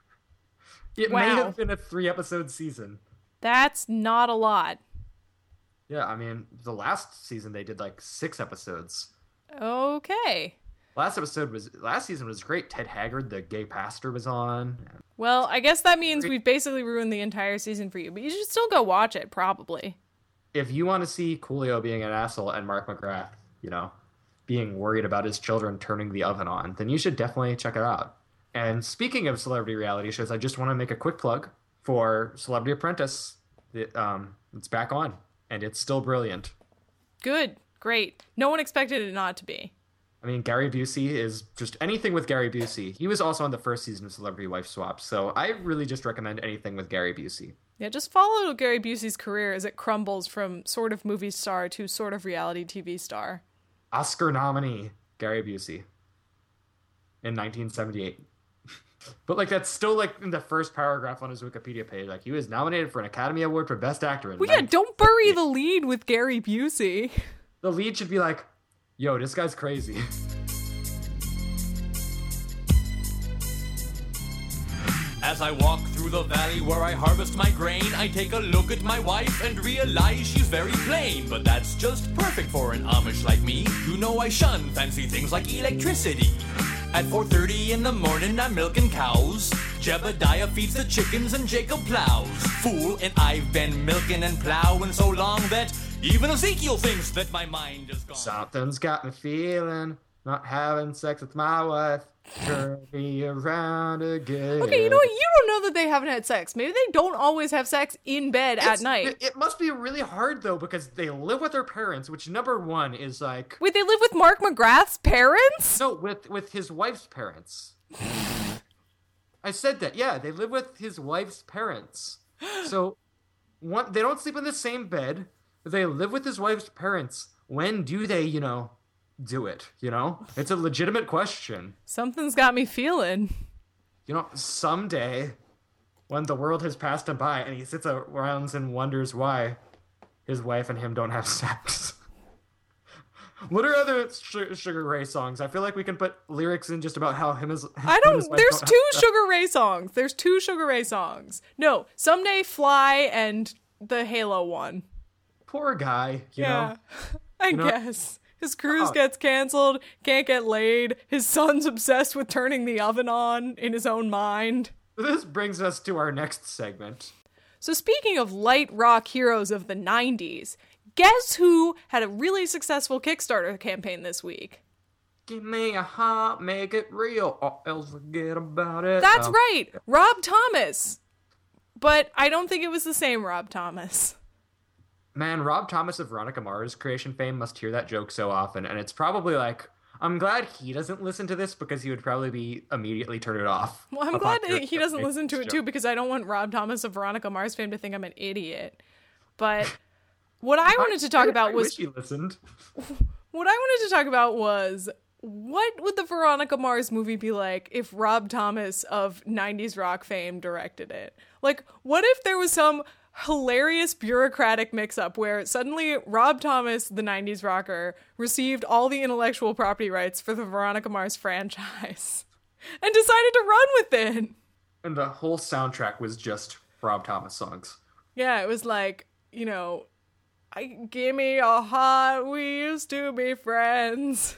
It may have been a 3-episode season. That's not a lot. Yeah, I mean, the last season they did like 6 episodes. Okay. Last season was great. Ted Haggard, the gay pastor, was on. Well, I guess that means we've basically ruined the entire season for you, but you should still go watch it, probably. If you want to see Coolio being an asshole and Mark McGrath, you know, being worried about his children turning the oven on, then you should definitely check it out. And speaking of celebrity reality shows, I just want to make a quick plug for Celebrity Apprentice. It's back on, and it's still brilliant. Good. Great. No one expected it not to be. I mean, Gary Busey is just anything with Gary Busey. He was also on the first season of Celebrity Wife Swap, so I really just recommend anything with Gary Busey. Yeah, just follow Gary Busey's career as it crumbles from sort of movie star to sort of reality TV star. Oscar nominee, Gary Busey. In 1978. But, like, that's still, like, in the first paragraph on his Wikipedia page. Like, he was nominated for an Academy Award for Best Actor. Well, yeah, don't bury the lead with Gary Busey. The lead should be like, yo, this guy's crazy. As I walk through the valley where I harvest my grain, I take a look at my wife and realize she's very plain. But that's just perfect for an Amish like me. You know I shun fancy things like electricity. At 4:30 in the morning, I'm milking cows. Jebediah feeds the chickens and Jacob plows. Fool, and I've been milking and plowing so long that even Ezekiel thinks that my mind is gone. Something's got me feeling, not having sex with my wife. Turn me around again. Okay, you know what? You don't know that they haven't had sex. Maybe they don't always have sex in bed at night. It must be really hard, though, because they live with their parents, which, number one, is like... Wait, they live with Mark McGrath's parents? No, with his wife's parents. I said that, yeah, they live with his wife's parents. So, they don't sleep in the same bed. They live with his wife's parents. When do they, do it, It's a legitimate question. Something's got me feeling. Someday, when the world has passed him by and he sits around and wonders why his wife and him don't have sex. What are other Sugar Ray songs? I feel like we can put lyrics in just about how there's two Sugar Ray songs. There's 2 Sugar Ray songs. No, Someday, Fly, and the Halo one. poor guy, you know? I know? guess. His cruise Oh. gets canceled, can't get laid, his son's obsessed with turning the oven on in his own mind. This brings us to our next segment. So speaking of light rock heroes of the 90s, guess who had a really successful Kickstarter campaign this week? Give me a heart, make it real, or else forget about it. That's right, Rob Thomas. But I don't think it was the same Rob Thomas. Man, Rob Thomas of Veronica Mars creation fame must hear that joke so often, and it's probably like, I'm glad he doesn't listen to this because he would probably be immediately turn it off. Well, I'm upon glad hearing he that doesn't listen to it too, joke. because I don't want Rob Thomas of Veronica Mars fame to think I'm an idiot. But what I wanted to talk about I was wish he listened. what I wanted to talk about was what would the Veronica Mars movie be like if Rob Thomas of 90s rock fame directed it? Like, what if there was some hilarious bureaucratic mix-up where suddenly Rob Thomas, the 90s rocker, received all the intellectual property rights for the Veronica Mars franchise and decided to run with it? And the whole soundtrack was just Rob Thomas songs. Yeah, it was like, you know, give me a heart, we used to be friends.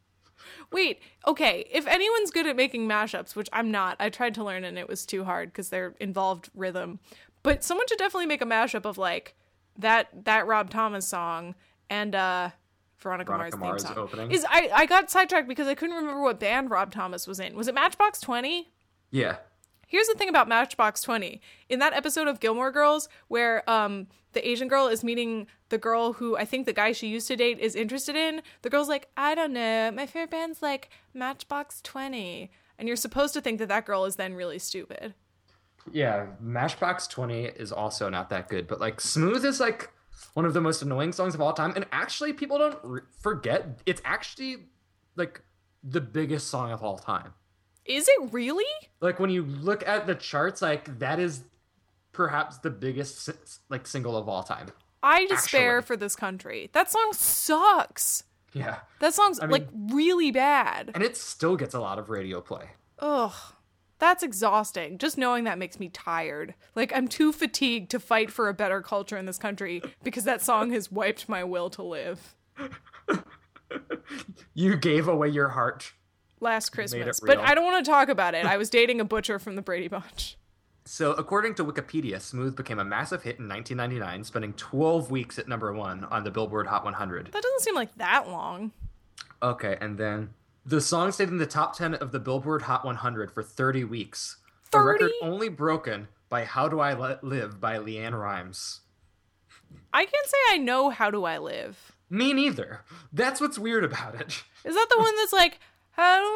Wait, okay, if anyone's good at making mashups, which I'm not, I tried to learn and it was too hard because they're involved rhythm, but someone should definitely make a mashup of like that Rob Thomas song and Veronica Mars theme song. opening. I got sidetracked because I couldn't remember what band Rob Thomas was in. Was it Matchbox 20? Yeah. Here's the thing about Matchbox 20. In that episode of Gilmore Girls where the Asian girl is meeting the girl who I think the guy she used to date is interested in, the girl's like, I don't know, my favorite band's like Matchbox 20. And you're supposed to think that that girl is then really stupid. Yeah, Matchbox 20 is also not that good, but like Smooth is like one of the most annoying songs of all time, and actually people don't forget it's actually like the biggest song of all time. Is it really? Like when you look at the charts, like that is perhaps the biggest like single of all time. I despair Actually. for this country. That song sucks. Yeah. That song's I mean- like really bad. And it still gets a lot of radio play. Ugh. That's exhausting. Just knowing that makes me tired. Like, I'm too fatigued to fight for a better culture in this country because that song has wiped my will to live. You gave away your heart. Last Made Christmas. it But real. I don't want to talk about it. I was dating a butcher from the Brady Bunch. So, according to Wikipedia, Smooth became a massive hit in 1999, spending 12 weeks at number 1 on the Billboard Hot 100. That doesn't seem like that long. Okay, and then the song stayed in the top 10 of the Billboard Hot 100 for 30 weeks. 30? A record only broken by How Do I Live by Leanne Rimes. I can't say I know How Do I Live. Me neither. That's what's weird about it. Is that the one that's like, how do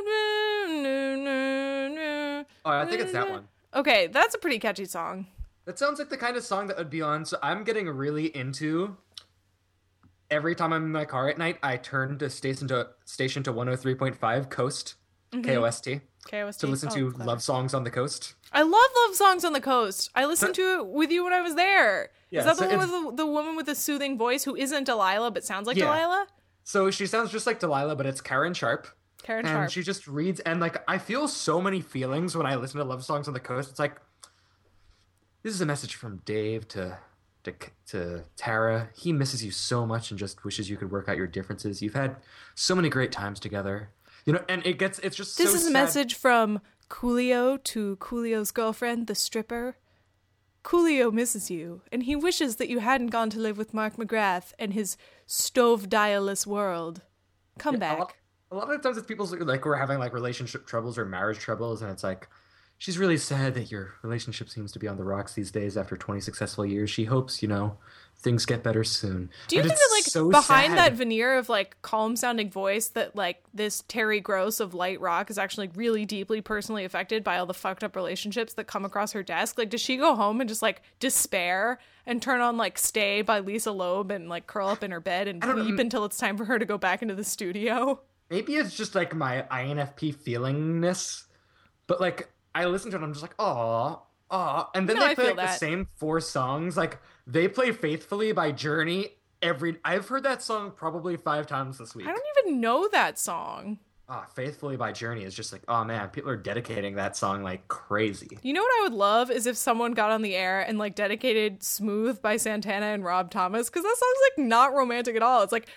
I... Oh, I think it's that one. Okay, that's a pretty catchy song. That sounds like the kind of song that would be on. So I'm getting really into. Every time I'm in my car at night, I turn to station to 103.5 Coast, KOST, KOST. to listen to clever. love songs on the coast. I love songs on the coast. I listened to it with you when I was there. Yeah, Is that the so one with the woman with the soothing voice who isn't Delilah but sounds like Yeah. Delilah? So she sounds just like Delilah, but it's Karen Sharp. Karen And Sharp. she just reads, and like I feel so many feelings when I listen to love songs on the coast. It's like this is a message from Dave to Tara. He misses you so much and just wishes you could work out your differences. You've had so many great times together, you know. And it's just This so is a sad. message from Coolio to Coolio's girlfriend, the stripper. Coolio misses you, and he wishes that you hadn't gone to live with Mark McGrath and his stove-dial-less world. Come back. A lot of times it's people like we're having like relationship troubles or marriage troubles, and it's like she's really sad that your relationship seems to be on the rocks these days after 20 successful years. She hopes, you know, things get better soon. Do you And think it's that, like, so behind sad. that veneer of, like, calm-sounding voice that, like, this Terry Gross of light rock is actually really deeply personally affected by all the fucked up relationships that come across her desk? Like, does she go home and just, like, despair and turn on, like, Stay by Lisa Loeb and, like, curl up in her bed and weep until it's time for her to go back into the studio? Maybe it's just like my INFP feelingness, but like I listen to it and I'm just like, aw. And then No, I they play feel like the that. same 4 songs. Like they play Faithfully by Journey I've heard that song probably 5 times this week. I don't even know that song. Faithfully by Journey is just like, oh man, people are dedicating that song like crazy. You know what I would love is if someone got on the air and like dedicated Smooth by Santana and Rob Thomas, because that song's like not romantic at all. It's like,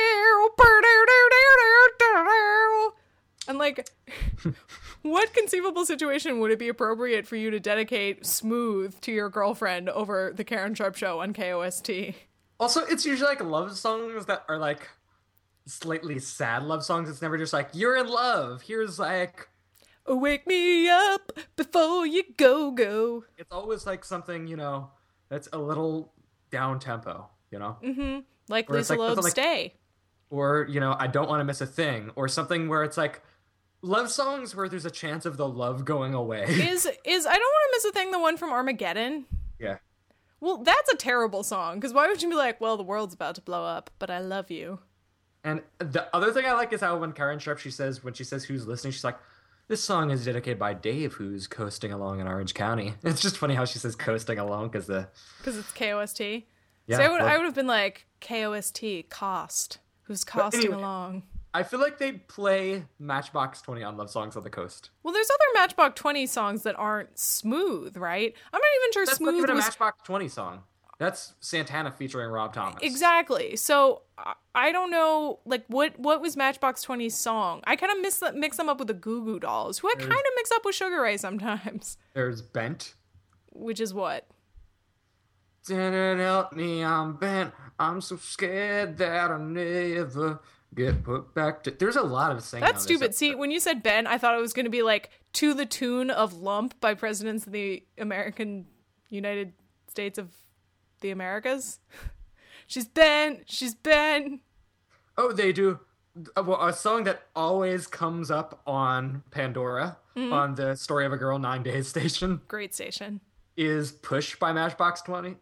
and like, what conceivable situation would it be appropriate for you to dedicate Smooth to your girlfriend over the Karen Sharp Show on KOST? Also, it's usually like love songs that are like slightly sad love songs. It's never just like, you're in love. Here's like, wake me up before you go. It's always like something, you know, that's a little down tempo, you know? Mm-hmm. Like Or Lisa it's like Loeb's something like- Stay. Or, you know, I don't want to miss a thing. Or something where it's like love songs where there's a chance of the love going away. Is I Don't Want to Miss a Thing the one from Armageddon? Yeah. Well, that's a terrible song, because why would you be like, well, the world's about to blow up, but I love you? And the other thing I like is how when Karen Sharp, when she says who's listening, she's like, this song is dedicated by Dave, who's coasting along in Orange County. It's just funny how she says coasting along because it's KOST. Yeah, So I would have been like, KOST, Cost, who's costing anyway, along. I feel like they play Matchbox 20 on Love Songs on the Coast. Well, there's other Matchbox 20 songs that aren't Smooth, right? I'm not even sure That's Smooth not even a was... Matchbox 20 song. That's Santana featuring Rob Thomas. Exactly. So I don't know, like, what was Matchbox 20's song? I kind of mix them up with the Goo Goo Dolls, who I kind of mix up with Sugar Ray sometimes. There's Bent. Which is what? Didn't help me, I'm bent. I'm so scared that I'll never get put back to... There's a lot of singing. That's stupid. See, when you said Ben, I thought it was going to be like To the Tune of Lump by Presidents of the United States of the Americas. She's Ben. Oh, they do. Well, a song that always comes up on Pandora, on the Story of a Girl 9 Days station, Great station. is Push by Matchbox 20.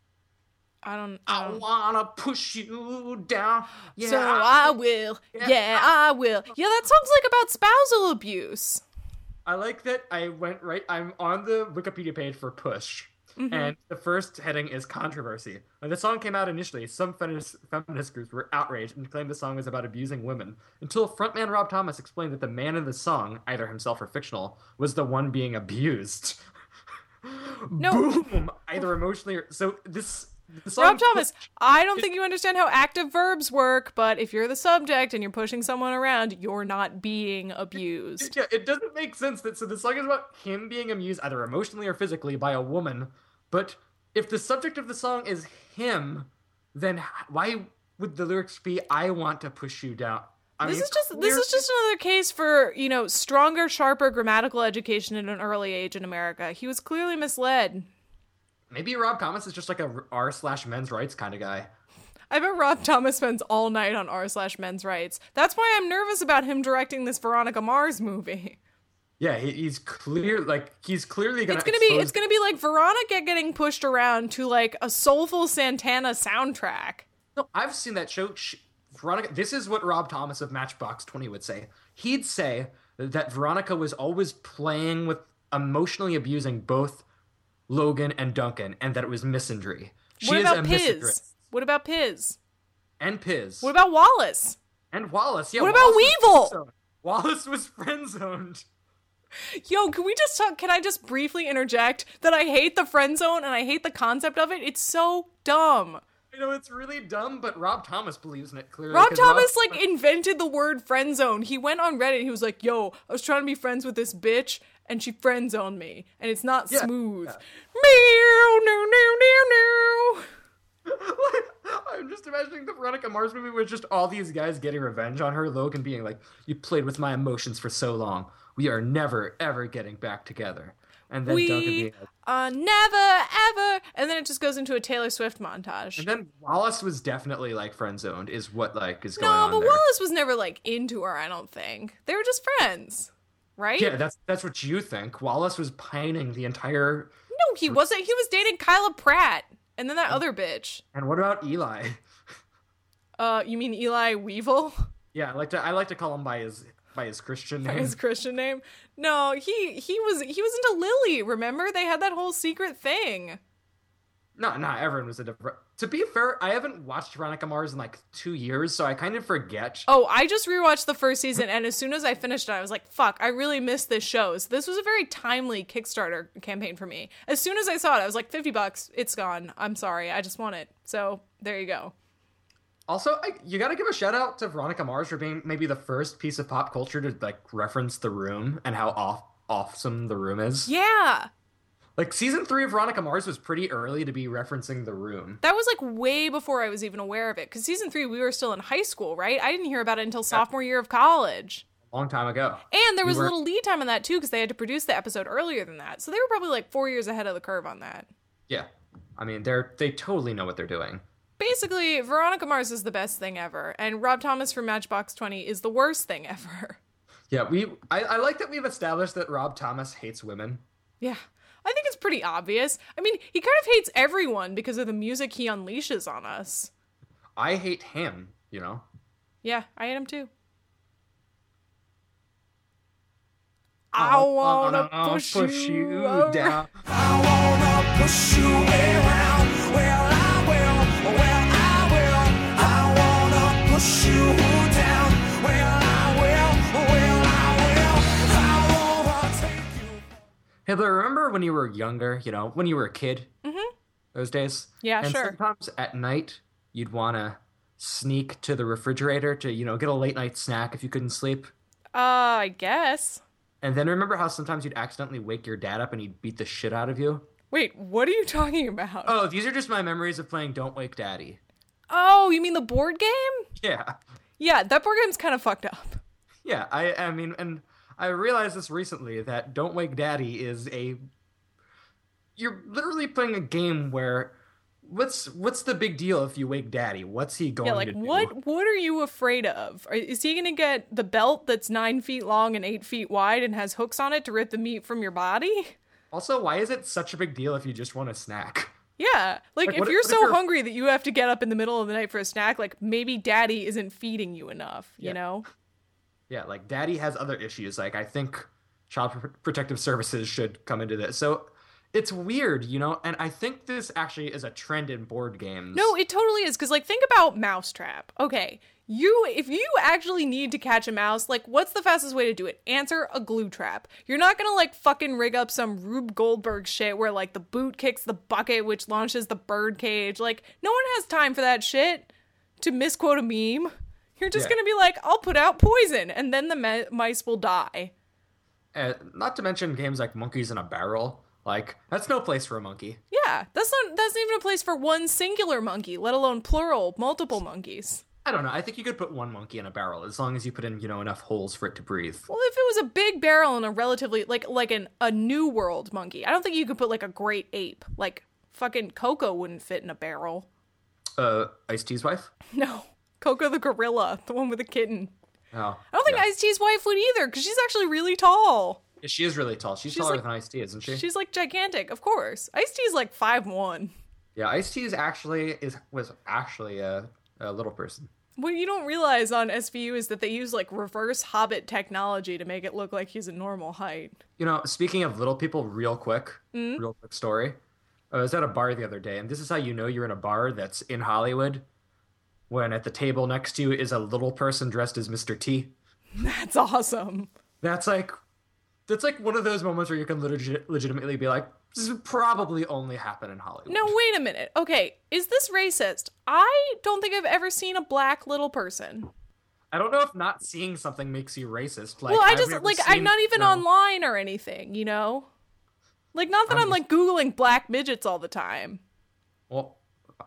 I wanna push you down. Yeah, So I will. Yeah, I will. Yeah, that song's like about spousal abuse. I like that I'm on the Wikipedia page for Push. And the first heading is controversy. When the song came out initially, some feminist groups were outraged and claimed the song was about abusing women, until frontman Rob Thomas explained that the man in the song, either himself or fictional, was the one being abused. No. Boom! Either emotionally or... So this... The song Rob Thomas, I don't think you understand how active verbs work, but if you're the subject and you're pushing someone around, you're not being abused. Yeah, it doesn't make sense that... So the song is about him being abused either emotionally or physically by a woman, but if the subject of the song is him, then why would the lyrics be, I want to push you down? This is just another case for, stronger, sharper grammatical education at an early age in America. He was clearly misled. Maybe Rob Thomas is just like a r/men's rights kind of guy. I bet Rob Thomas spends all night on r/men's rights. That's why I'm nervous about him directing this Veronica Mars movie. Yeah, he's clearly gonna. It's gonna be like Veronica getting pushed around to like a soulful Santana soundtrack. No, I've seen that show. Veronica. This is what Rob Thomas of Matchbox 20 would say. He'd say that Veronica was always playing with emotionally abusing both Logan and Duncan, and that it was misandry. What about Piz? What about Piz? And Piz. What about Wallace? And Wallace. Yeah. What about Weevil? Wallace was friend-zoned. Yo, can I just briefly interject that I hate the friend zone and I hate the concept of it? It's so dumb. I know it's really dumb, but Rob Thomas believes in it clearly. Rob Thomas invented the word friend zone. He went on Reddit and he was like, yo, I was trying to be friends with this bitch and she friend zoned me and it's not smooth. Yeah. Meow, no, no, no, no. I'm just imagining the Veronica Mars movie with just all these guys getting revenge on her. Logan being like, you played with my emotions for so long. We are never, ever getting back together. And then Duncan being like, never, ever. And then it just goes into a Taylor Swift montage. And then Wallace was definitely like friend-zoned is what like is going on No, but there. Wallace was never like into her, I don't think. They were just friends. Right? Yeah, that's what you think. Wallace was pining the entire... No, he wasn't. He was dating Kyla Pratt. And then that other bitch. And what about Eli? You mean Eli Weevil? Yeah, I like to call him by his Christian name. His Christian name? No, he was into Lily, remember? They had that whole secret thing. not everyone was into. To be fair, I haven't watched Veronica Mars in like 2 years, so I kind of forget. Oh, I just rewatched the first season, and as soon as I finished it, I was like, fuck, I really missed this show. So this was a very timely Kickstarter campaign for me. As soon as I saw it, I was like, $50, it's gone. I'm sorry, I just want it. So there you go. Also, you got to give a shout out to Veronica Mars for being maybe the first piece of pop culture to like reference The Room and how awesome The Room is. Yeah. Like, season 3 of Veronica Mars was pretty early to be referencing The Room. That was, like, way before I was even aware of it. Because season 3, we were still in high school, right? I didn't hear about it until sophomore year of college. A long time ago. And there was a little lead time on that, too, because they had to produce the episode earlier than that. So they were probably, like, 4 years ahead of the curve on that. Yeah. I mean, they totally know what they're doing. Basically, Veronica Mars is the best thing ever. And Rob Thomas from Matchbox 20 is the worst thing ever. Yeah, I like that we've established that Rob Thomas hates women. Yeah. I think it's pretty obvious. I mean, he kind of hates everyone because of the music he unleashes on us. I hate him, you know? Yeah, I hate him too. I wanna push you down. I wanna push you around. Well, I will. Well, I will. I wanna push you down. Well, I will. Well, I will. I wanna take you. Hey, but remember when you were younger, you know, when you were a kid? Mm-hmm. Those days? Yeah, and sure. Sometimes at night, you'd want to sneak to the refrigerator to, you know, get a late night snack if you couldn't sleep. I guess. And then remember how sometimes you'd accidentally wake your dad up and he'd beat the shit out of you? Wait, what are you talking about? Oh, these are just my memories of playing Don't Wake Daddy. Oh, you mean the board game? Yeah. Yeah, that board game's kind of fucked up. Yeah, I mean, and I realized this recently that Don't Wake Daddy is you're literally playing a game where what's the big deal if you wake Daddy? What's he going to do? What are you afraid of? Is he going to get the belt that's 9 feet long and 8 feet wide and has hooks on it to rip the meat from your body? Also, why is it such a big deal if you just want a snack? Yeah, like if what you're if so you're hungry that you have to get up in the middle of the night for a snack, like maybe Daddy isn't feeding you enough, you know? Yeah, like Daddy has other issues. Like I think Child Protective Services should come into this. So it's weird, you know? And I think this actually is a trend in board games. No, it totally is. Because, like, think about Mousetrap. Okay, if you actually need to catch a mouse, like, what's the fastest way to do it? Answer a glue trap. You're not gonna, like, fucking rig up some Rube Goldberg shit where, like, the boot kicks the bucket, which launches the bird cage. Like, no one has time for that shit to misquote a meme. You're just gonna be like, I'll put out poison, and then the mice will die. Not to mention games like Monkeys in a Barrel. Like, that's no place for a monkey. Yeah, that's not even a place for one singular monkey, let alone plural, multiple monkeys. I don't know. I think you could put one monkey in a barrel as long as you put in, you know, enough holes for it to breathe. Well, if it was a big barrel and a relatively, like a New World monkey, I don't think you could put, like, a great ape. Like, fucking Coco wouldn't fit in a barrel. Ice-T's wife? No. Coco the gorilla, the one with the kitten. Oh. I don't think Ice-T's wife would either, because she's actually really tall. Yeah, she is really tall. She's taller than Ice-T, isn't she? She's, like, gigantic, of course. Ice-T's, like, 5'1". Yeah, Ice-T was actually a little person. What you don't realize on SVU is that they use, like, reverse Hobbit technology to make it look like he's a normal height. You know, speaking of little people, real quick story. I was at a bar the other day, and this is how you know you're in a bar that's in Hollywood, when at the table next to you is a little person dressed as Mr. T. That's awesome. That's like one of those moments where you can legitimately be like, this would probably only happen in Hollywood. No, wait a minute. Okay, is this racist? I don't think I've ever seen a black little person. I don't know if not seeing something makes you racist. Like, well, I'm not even online or anything, you know? Like, not that I'm like, Googling black midgets all the time. Well,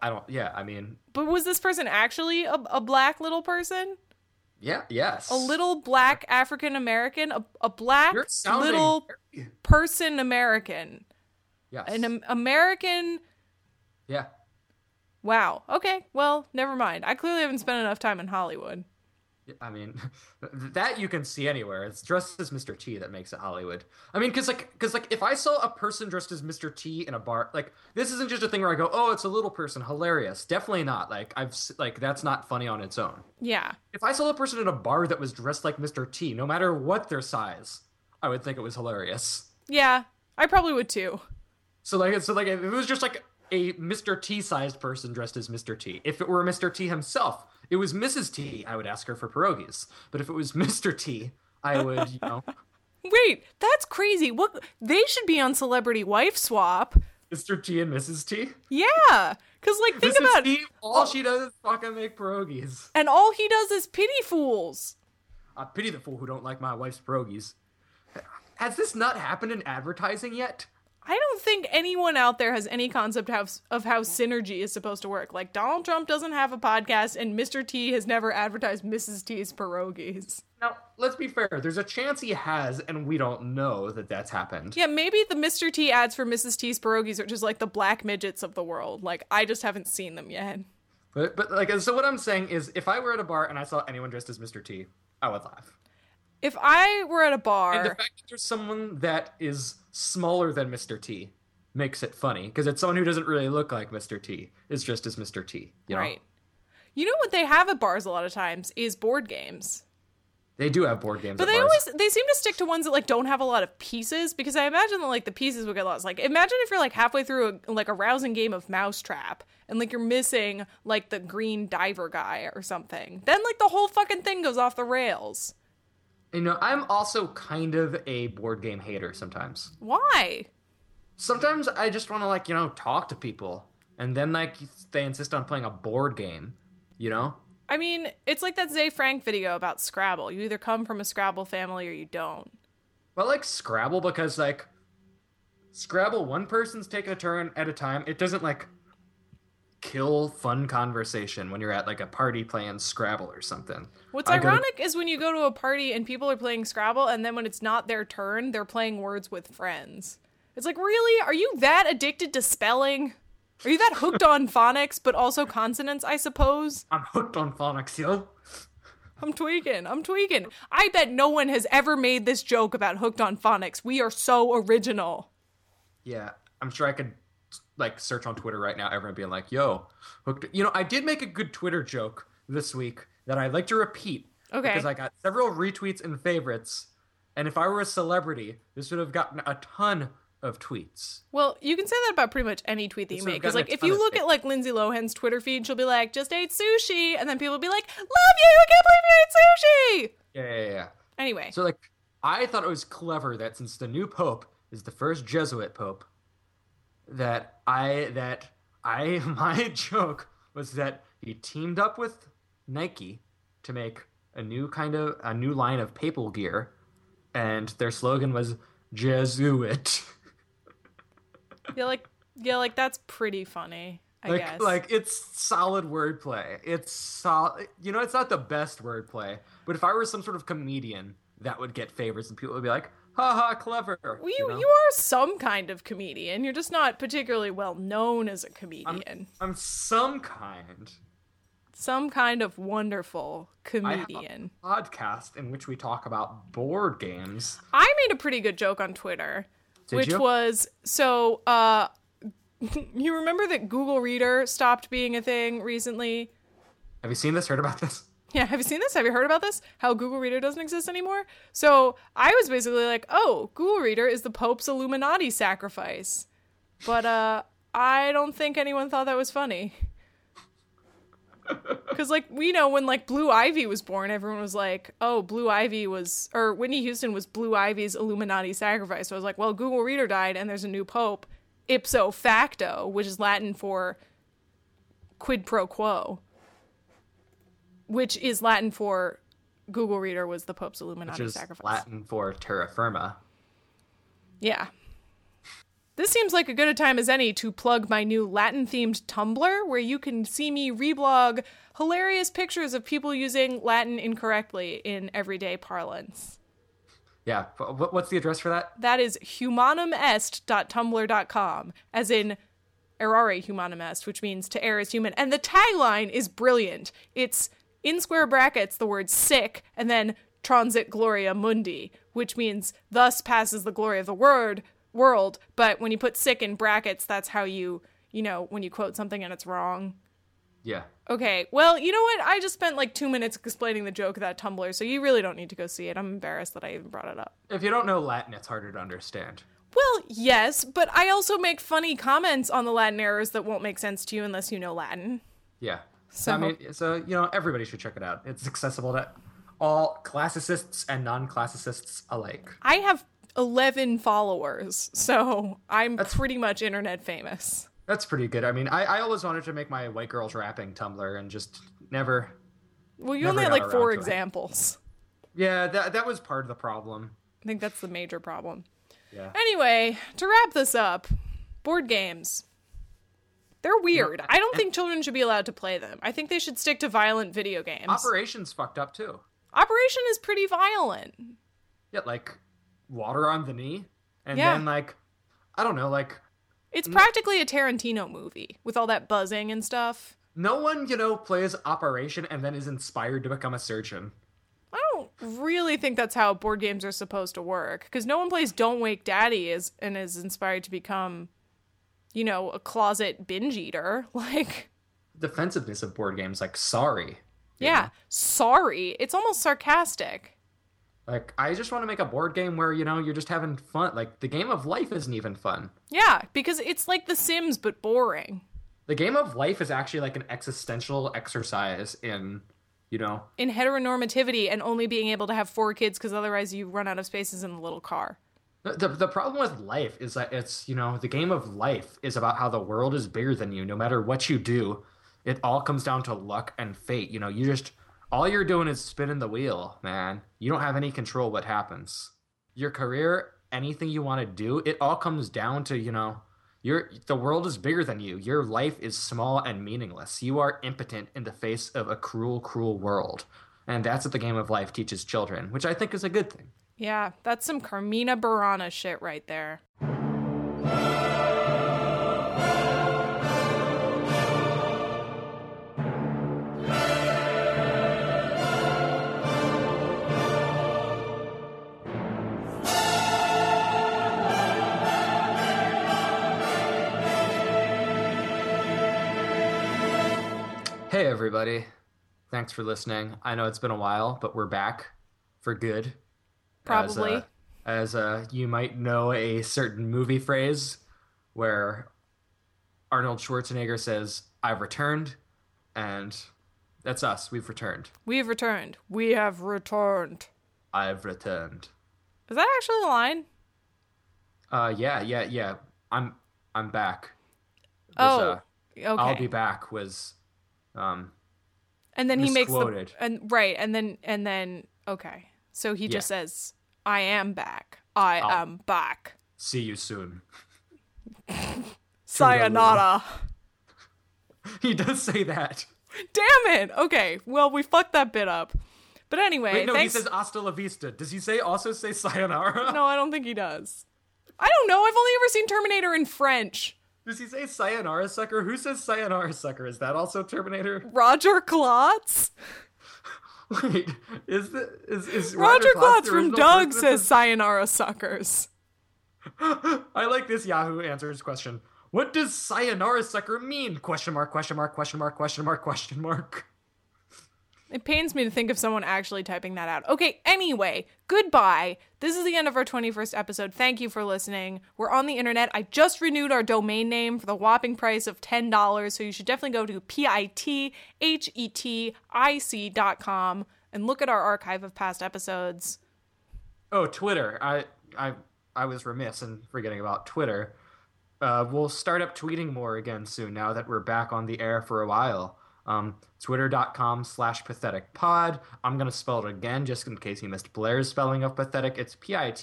I mean... But was this person actually a black little person? Yeah, yes. A little black African-American? A black little person American? Yes. An American... Yeah. Wow. Okay, well, never mind. I clearly haven't spent enough time in Hollywood. I mean, that you can see anywhere. It's dressed as Mr. T that makes it Hollywood. I mean, because if I saw a person dressed as Mr. T in a bar, like, this isn't just a thing where I go, oh, it's a little person, hilarious. Definitely not. Like, that's not funny on its own. Yeah. If I saw a person in a bar that was dressed like Mr. T, no matter what their size, I would think it was hilarious. Yeah, I probably would too. So if it was just like a Mr. T-sized person dressed as Mr. T. If it were Mr. T himself, it was Mrs. T, I would ask her for pierogies. But if it was Mr. T, I would, Wait, that's crazy. What? They should be on Celebrity Wife Swap. Mr. T and Mrs. T? Yeah. Because, like, think Mrs. about T, all she does is fucking make pierogies. And all he does is pity fools. I pity the fool who don't like my wife's pierogies. Has this not happened in advertising yet? I don't think anyone out there has any concept of how synergy is supposed to work. Like, Donald Trump doesn't have a podcast, and Mr. T has never advertised Mrs. T's pierogies. Now, let's be fair. There's a chance he has, and we don't know that that's happened. Yeah, maybe the Mr. T ads for Mrs. T's pierogies are just like the black midgets of the world. Like, I just haven't seen them yet. But like, so what I'm saying is, if I were at a bar and I saw anyone dressed as Mr. T, I would laugh. If I were at a bar... And the fact that there's someone that is smaller than Mr. T makes it funny, because it's someone who doesn't really look like Mr. T, is just as Mr. T, you know? Right. You know what they have at bars a lot of times is board games. They do have board games but at bars. They seem to stick to ones that, like, don't have a lot of pieces, because I imagine that, like, the pieces would get lost. Like, imagine if you're, like, halfway through a rousing game of Mousetrap, and, like, you're missing, like, the green diver guy or something. Then, like, the whole fucking thing goes off the rails. You know, I'm also kind of a board game hater sometimes. Why? Sometimes I just want to, like, talk to people, and then, like, they insist on playing a board game, you know? I mean, it's like that Zay Frank video about Scrabble. You either come from a Scrabble family or you don't. Well, I like Scrabble because, like, Scrabble, one person's taking a turn at a time. It doesn't, like, kill fun conversation when you're at, like, a party playing Scrabble or something. What's ironic is when you go to a party and people are playing Scrabble, and then when it's not their turn, they're playing Words with Friends. It's like, really? Are you that addicted to spelling? Are you that hooked on phonics, but also consonants, I suppose? I'm hooked on phonics, yo. I'm tweaking. I bet no one has ever made this joke about hooked on phonics. We are so original. Yeah, I'm sure I could, like, search on Twitter right now, everyone being like, yo, hooked. I did make a good Twitter joke this week that I'd like to repeat. Okay. Because I got several retweets and favorites, and if I were a celebrity, this would have gotten a ton of tweets. Well, you can say that about pretty much any tweet that you make. Because, like, if you look at, like, Lindsay Lohan's Twitter feed, she'll be like, just ate sushi. And then people will be like, love you, I can't believe you ate sushi. Yeah. Anyway. So, like, I thought it was clever that since the new pope is the first Jesuit pope, that my joke was that he teamed up with Nike to make a new line of papal gear, and their slogan was Jesuit. Yeah, like that's pretty funny, I guess. Like, it's solid wordplay. It's solid. It's not the best wordplay, but if I were some sort of comedian, that would get favors, and people would be like, haha, clever. Well, you are some kind of comedian. You're just not particularly well known as a comedian. I'm some kind. Some kind of wonderful comedian. I have a podcast in which we talk about board games. I made a pretty good joke on Twitter. Did you? Was, so, you remember that Google Reader stopped being a thing recently? Have you seen this? Heard about this? Yeah, have you seen this? Have you heard about this? How Google Reader doesn't exist anymore? So I was basically like, oh, Google Reader is the Pope's Illuminati sacrifice. But I don't think anyone thought that was funny. Because, like, we know when, like, Blue Ivy was born, everyone was like, oh, Whitney Houston was Blue Ivy's Illuminati sacrifice. So I was like, well, Google Reader died and there's a new Pope, ipso facto, which is Latin for quid pro quo, which is Latin for Google Reader was the Pope's Illuminati which is sacrifice. Latin for terra firma. Yeah. This seems like a good a time as any to plug my new Latin-themed Tumblr, where you can see me reblog hilarious pictures of people using Latin incorrectly in everyday parlance. Yeah, what's the address for that? That is humanumest.tumblr.com, as in errare humanum est, which means to err is human. And the tagline is brilliant. It's, in square brackets, the word sick, and then transit gloria mundi, which means thus passes the glory of the world, but when you put sick in brackets, that's how you when you quote something and it's wrong. Yeah. Okay, well, you know what? I just spent like 2 minutes explaining the joke of that Tumblr, so you really don't need to go see it. I'm embarrassed that I even brought it up. If you don't know Latin, it's harder to understand. Well, yes, but I also make funny comments on the Latin errors that won't make sense to you unless you know Latin. Yeah. So- I mean, everybody should check it out. It's accessible to all classicists and non-classicists alike. I have 11 followers, so I'm pretty much internet famous. That's pretty good. I mean, I always wanted to make my white girls rapping Tumblr and just never... Well, you Never only had got like 4 around to it. examples. Yeah, that was part of the problem. I think that's the major problem. Yeah. Anyway, to wrap this up, board games. They're weird. I don't think children should be allowed to play them. I think they should stick to violent video games. Operation's fucked up, too. Operation is pretty violent. Yeah, like, water on the knee. And Yeah. then, like, I don't know, like... It's practically a Tarantino movie with all that buzzing and stuff. No one, plays Operation and then is inspired to become a surgeon. I don't really think that's how board games are supposed to work, because no one plays Don't Wake Daddy and is inspired to become, a closet binge eater. Like, Defensiveness of board games, like, sorry. yeah, sorry. It's almost sarcastic. Like, I just want to make a board game where, you're just having fun. Like, the game of life isn't even fun. Yeah, because it's like The Sims, but boring. The game of life is actually like an existential exercise in, In heteronormativity and only being able to have 4 kids because otherwise you run out of spaces in the little car. The problem with life is that it's, the game of life is about how the world is bigger than you. No matter what you do, it all comes down to luck and fate. All you're doing is spinning the wheel, man. You don't have any control what happens. Your career, anything you want to do, it all comes down to, the world is bigger than you. Your life is small and meaningless. You are impotent in the face of a cruel, cruel world. And that's what the game of life teaches children, which I think is a good thing. Yeah, that's some Carmina Burana shit right there. Hey, everybody. Thanks for listening. I know it's been a while, but we're back for good. Probably. As you might know a certain movie phrase where Arnold Schwarzenegger says, "I've returned," and that's us. We've returned. We've returned. We have returned. I've returned. Is that actually a line? Yeah. I'm back. Oh, okay. I'll be back was And then he makes misquoted. and then okay. So he just says, "I am back. I am back. See you soon." Sayonara." He does say that. Damn it. Okay. Well, we fucked that bit up. But anyway, Wait, no, thanks. he says hasta la vista. Does he also say sayonara? No, I don't think he does. I don't know. I've only ever seen Terminator in French. Does he say sayonara sucker? Who says sayonara sucker? Is that also Terminator? Roger Klotz? Wait, is Roger Klotz the from original Doug person? says sayonara suckers. I like this Yahoo Answers question. What does sayonara sucker mean? Question mark, question mark, question mark, question mark, question mark. It pains me to think of someone actually typing that out. Okay, anyway, goodbye. This is the end of our 21st episode. Thank you for listening. We're on the internet. I just renewed our domain name for the whopping price of $10, so you should definitely go to pithettic.com and look at our archive of past episodes. Oh, Twitter. I was remiss in forgetting about Twitter. We'll start up tweeting more again soon now that we're back on the air for a while. Twitter.com/patheticpod. I'm going to spell it again just in case you missed Blair's spelling of pathetic. It's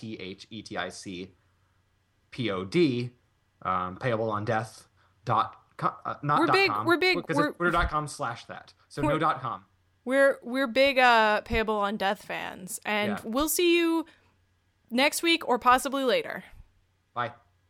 PITHETICPOD. Payable on death. Not We're big- .com. we're big- Because we're- it's Twitter.com/that. So no .com. We're big Payable on Death fans, and Yeah. we'll see you next week or possibly later. Bye.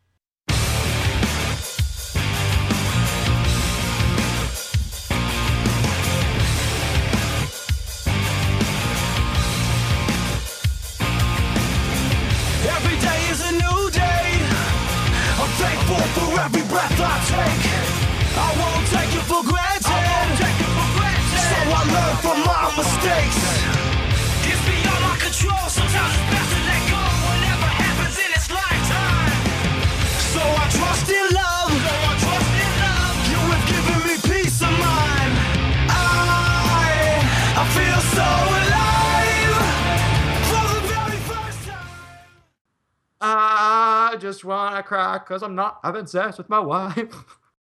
Every day is a new day. I'm thankful for every breath I take. I won't take it for granted. So I learn from my mistakes. It's beyond my control. Sometimes it's best to let go. Whatever happens in its lifetime. so alive for the very first time. I just wanna cry 'cause I'm not having sex with my wife.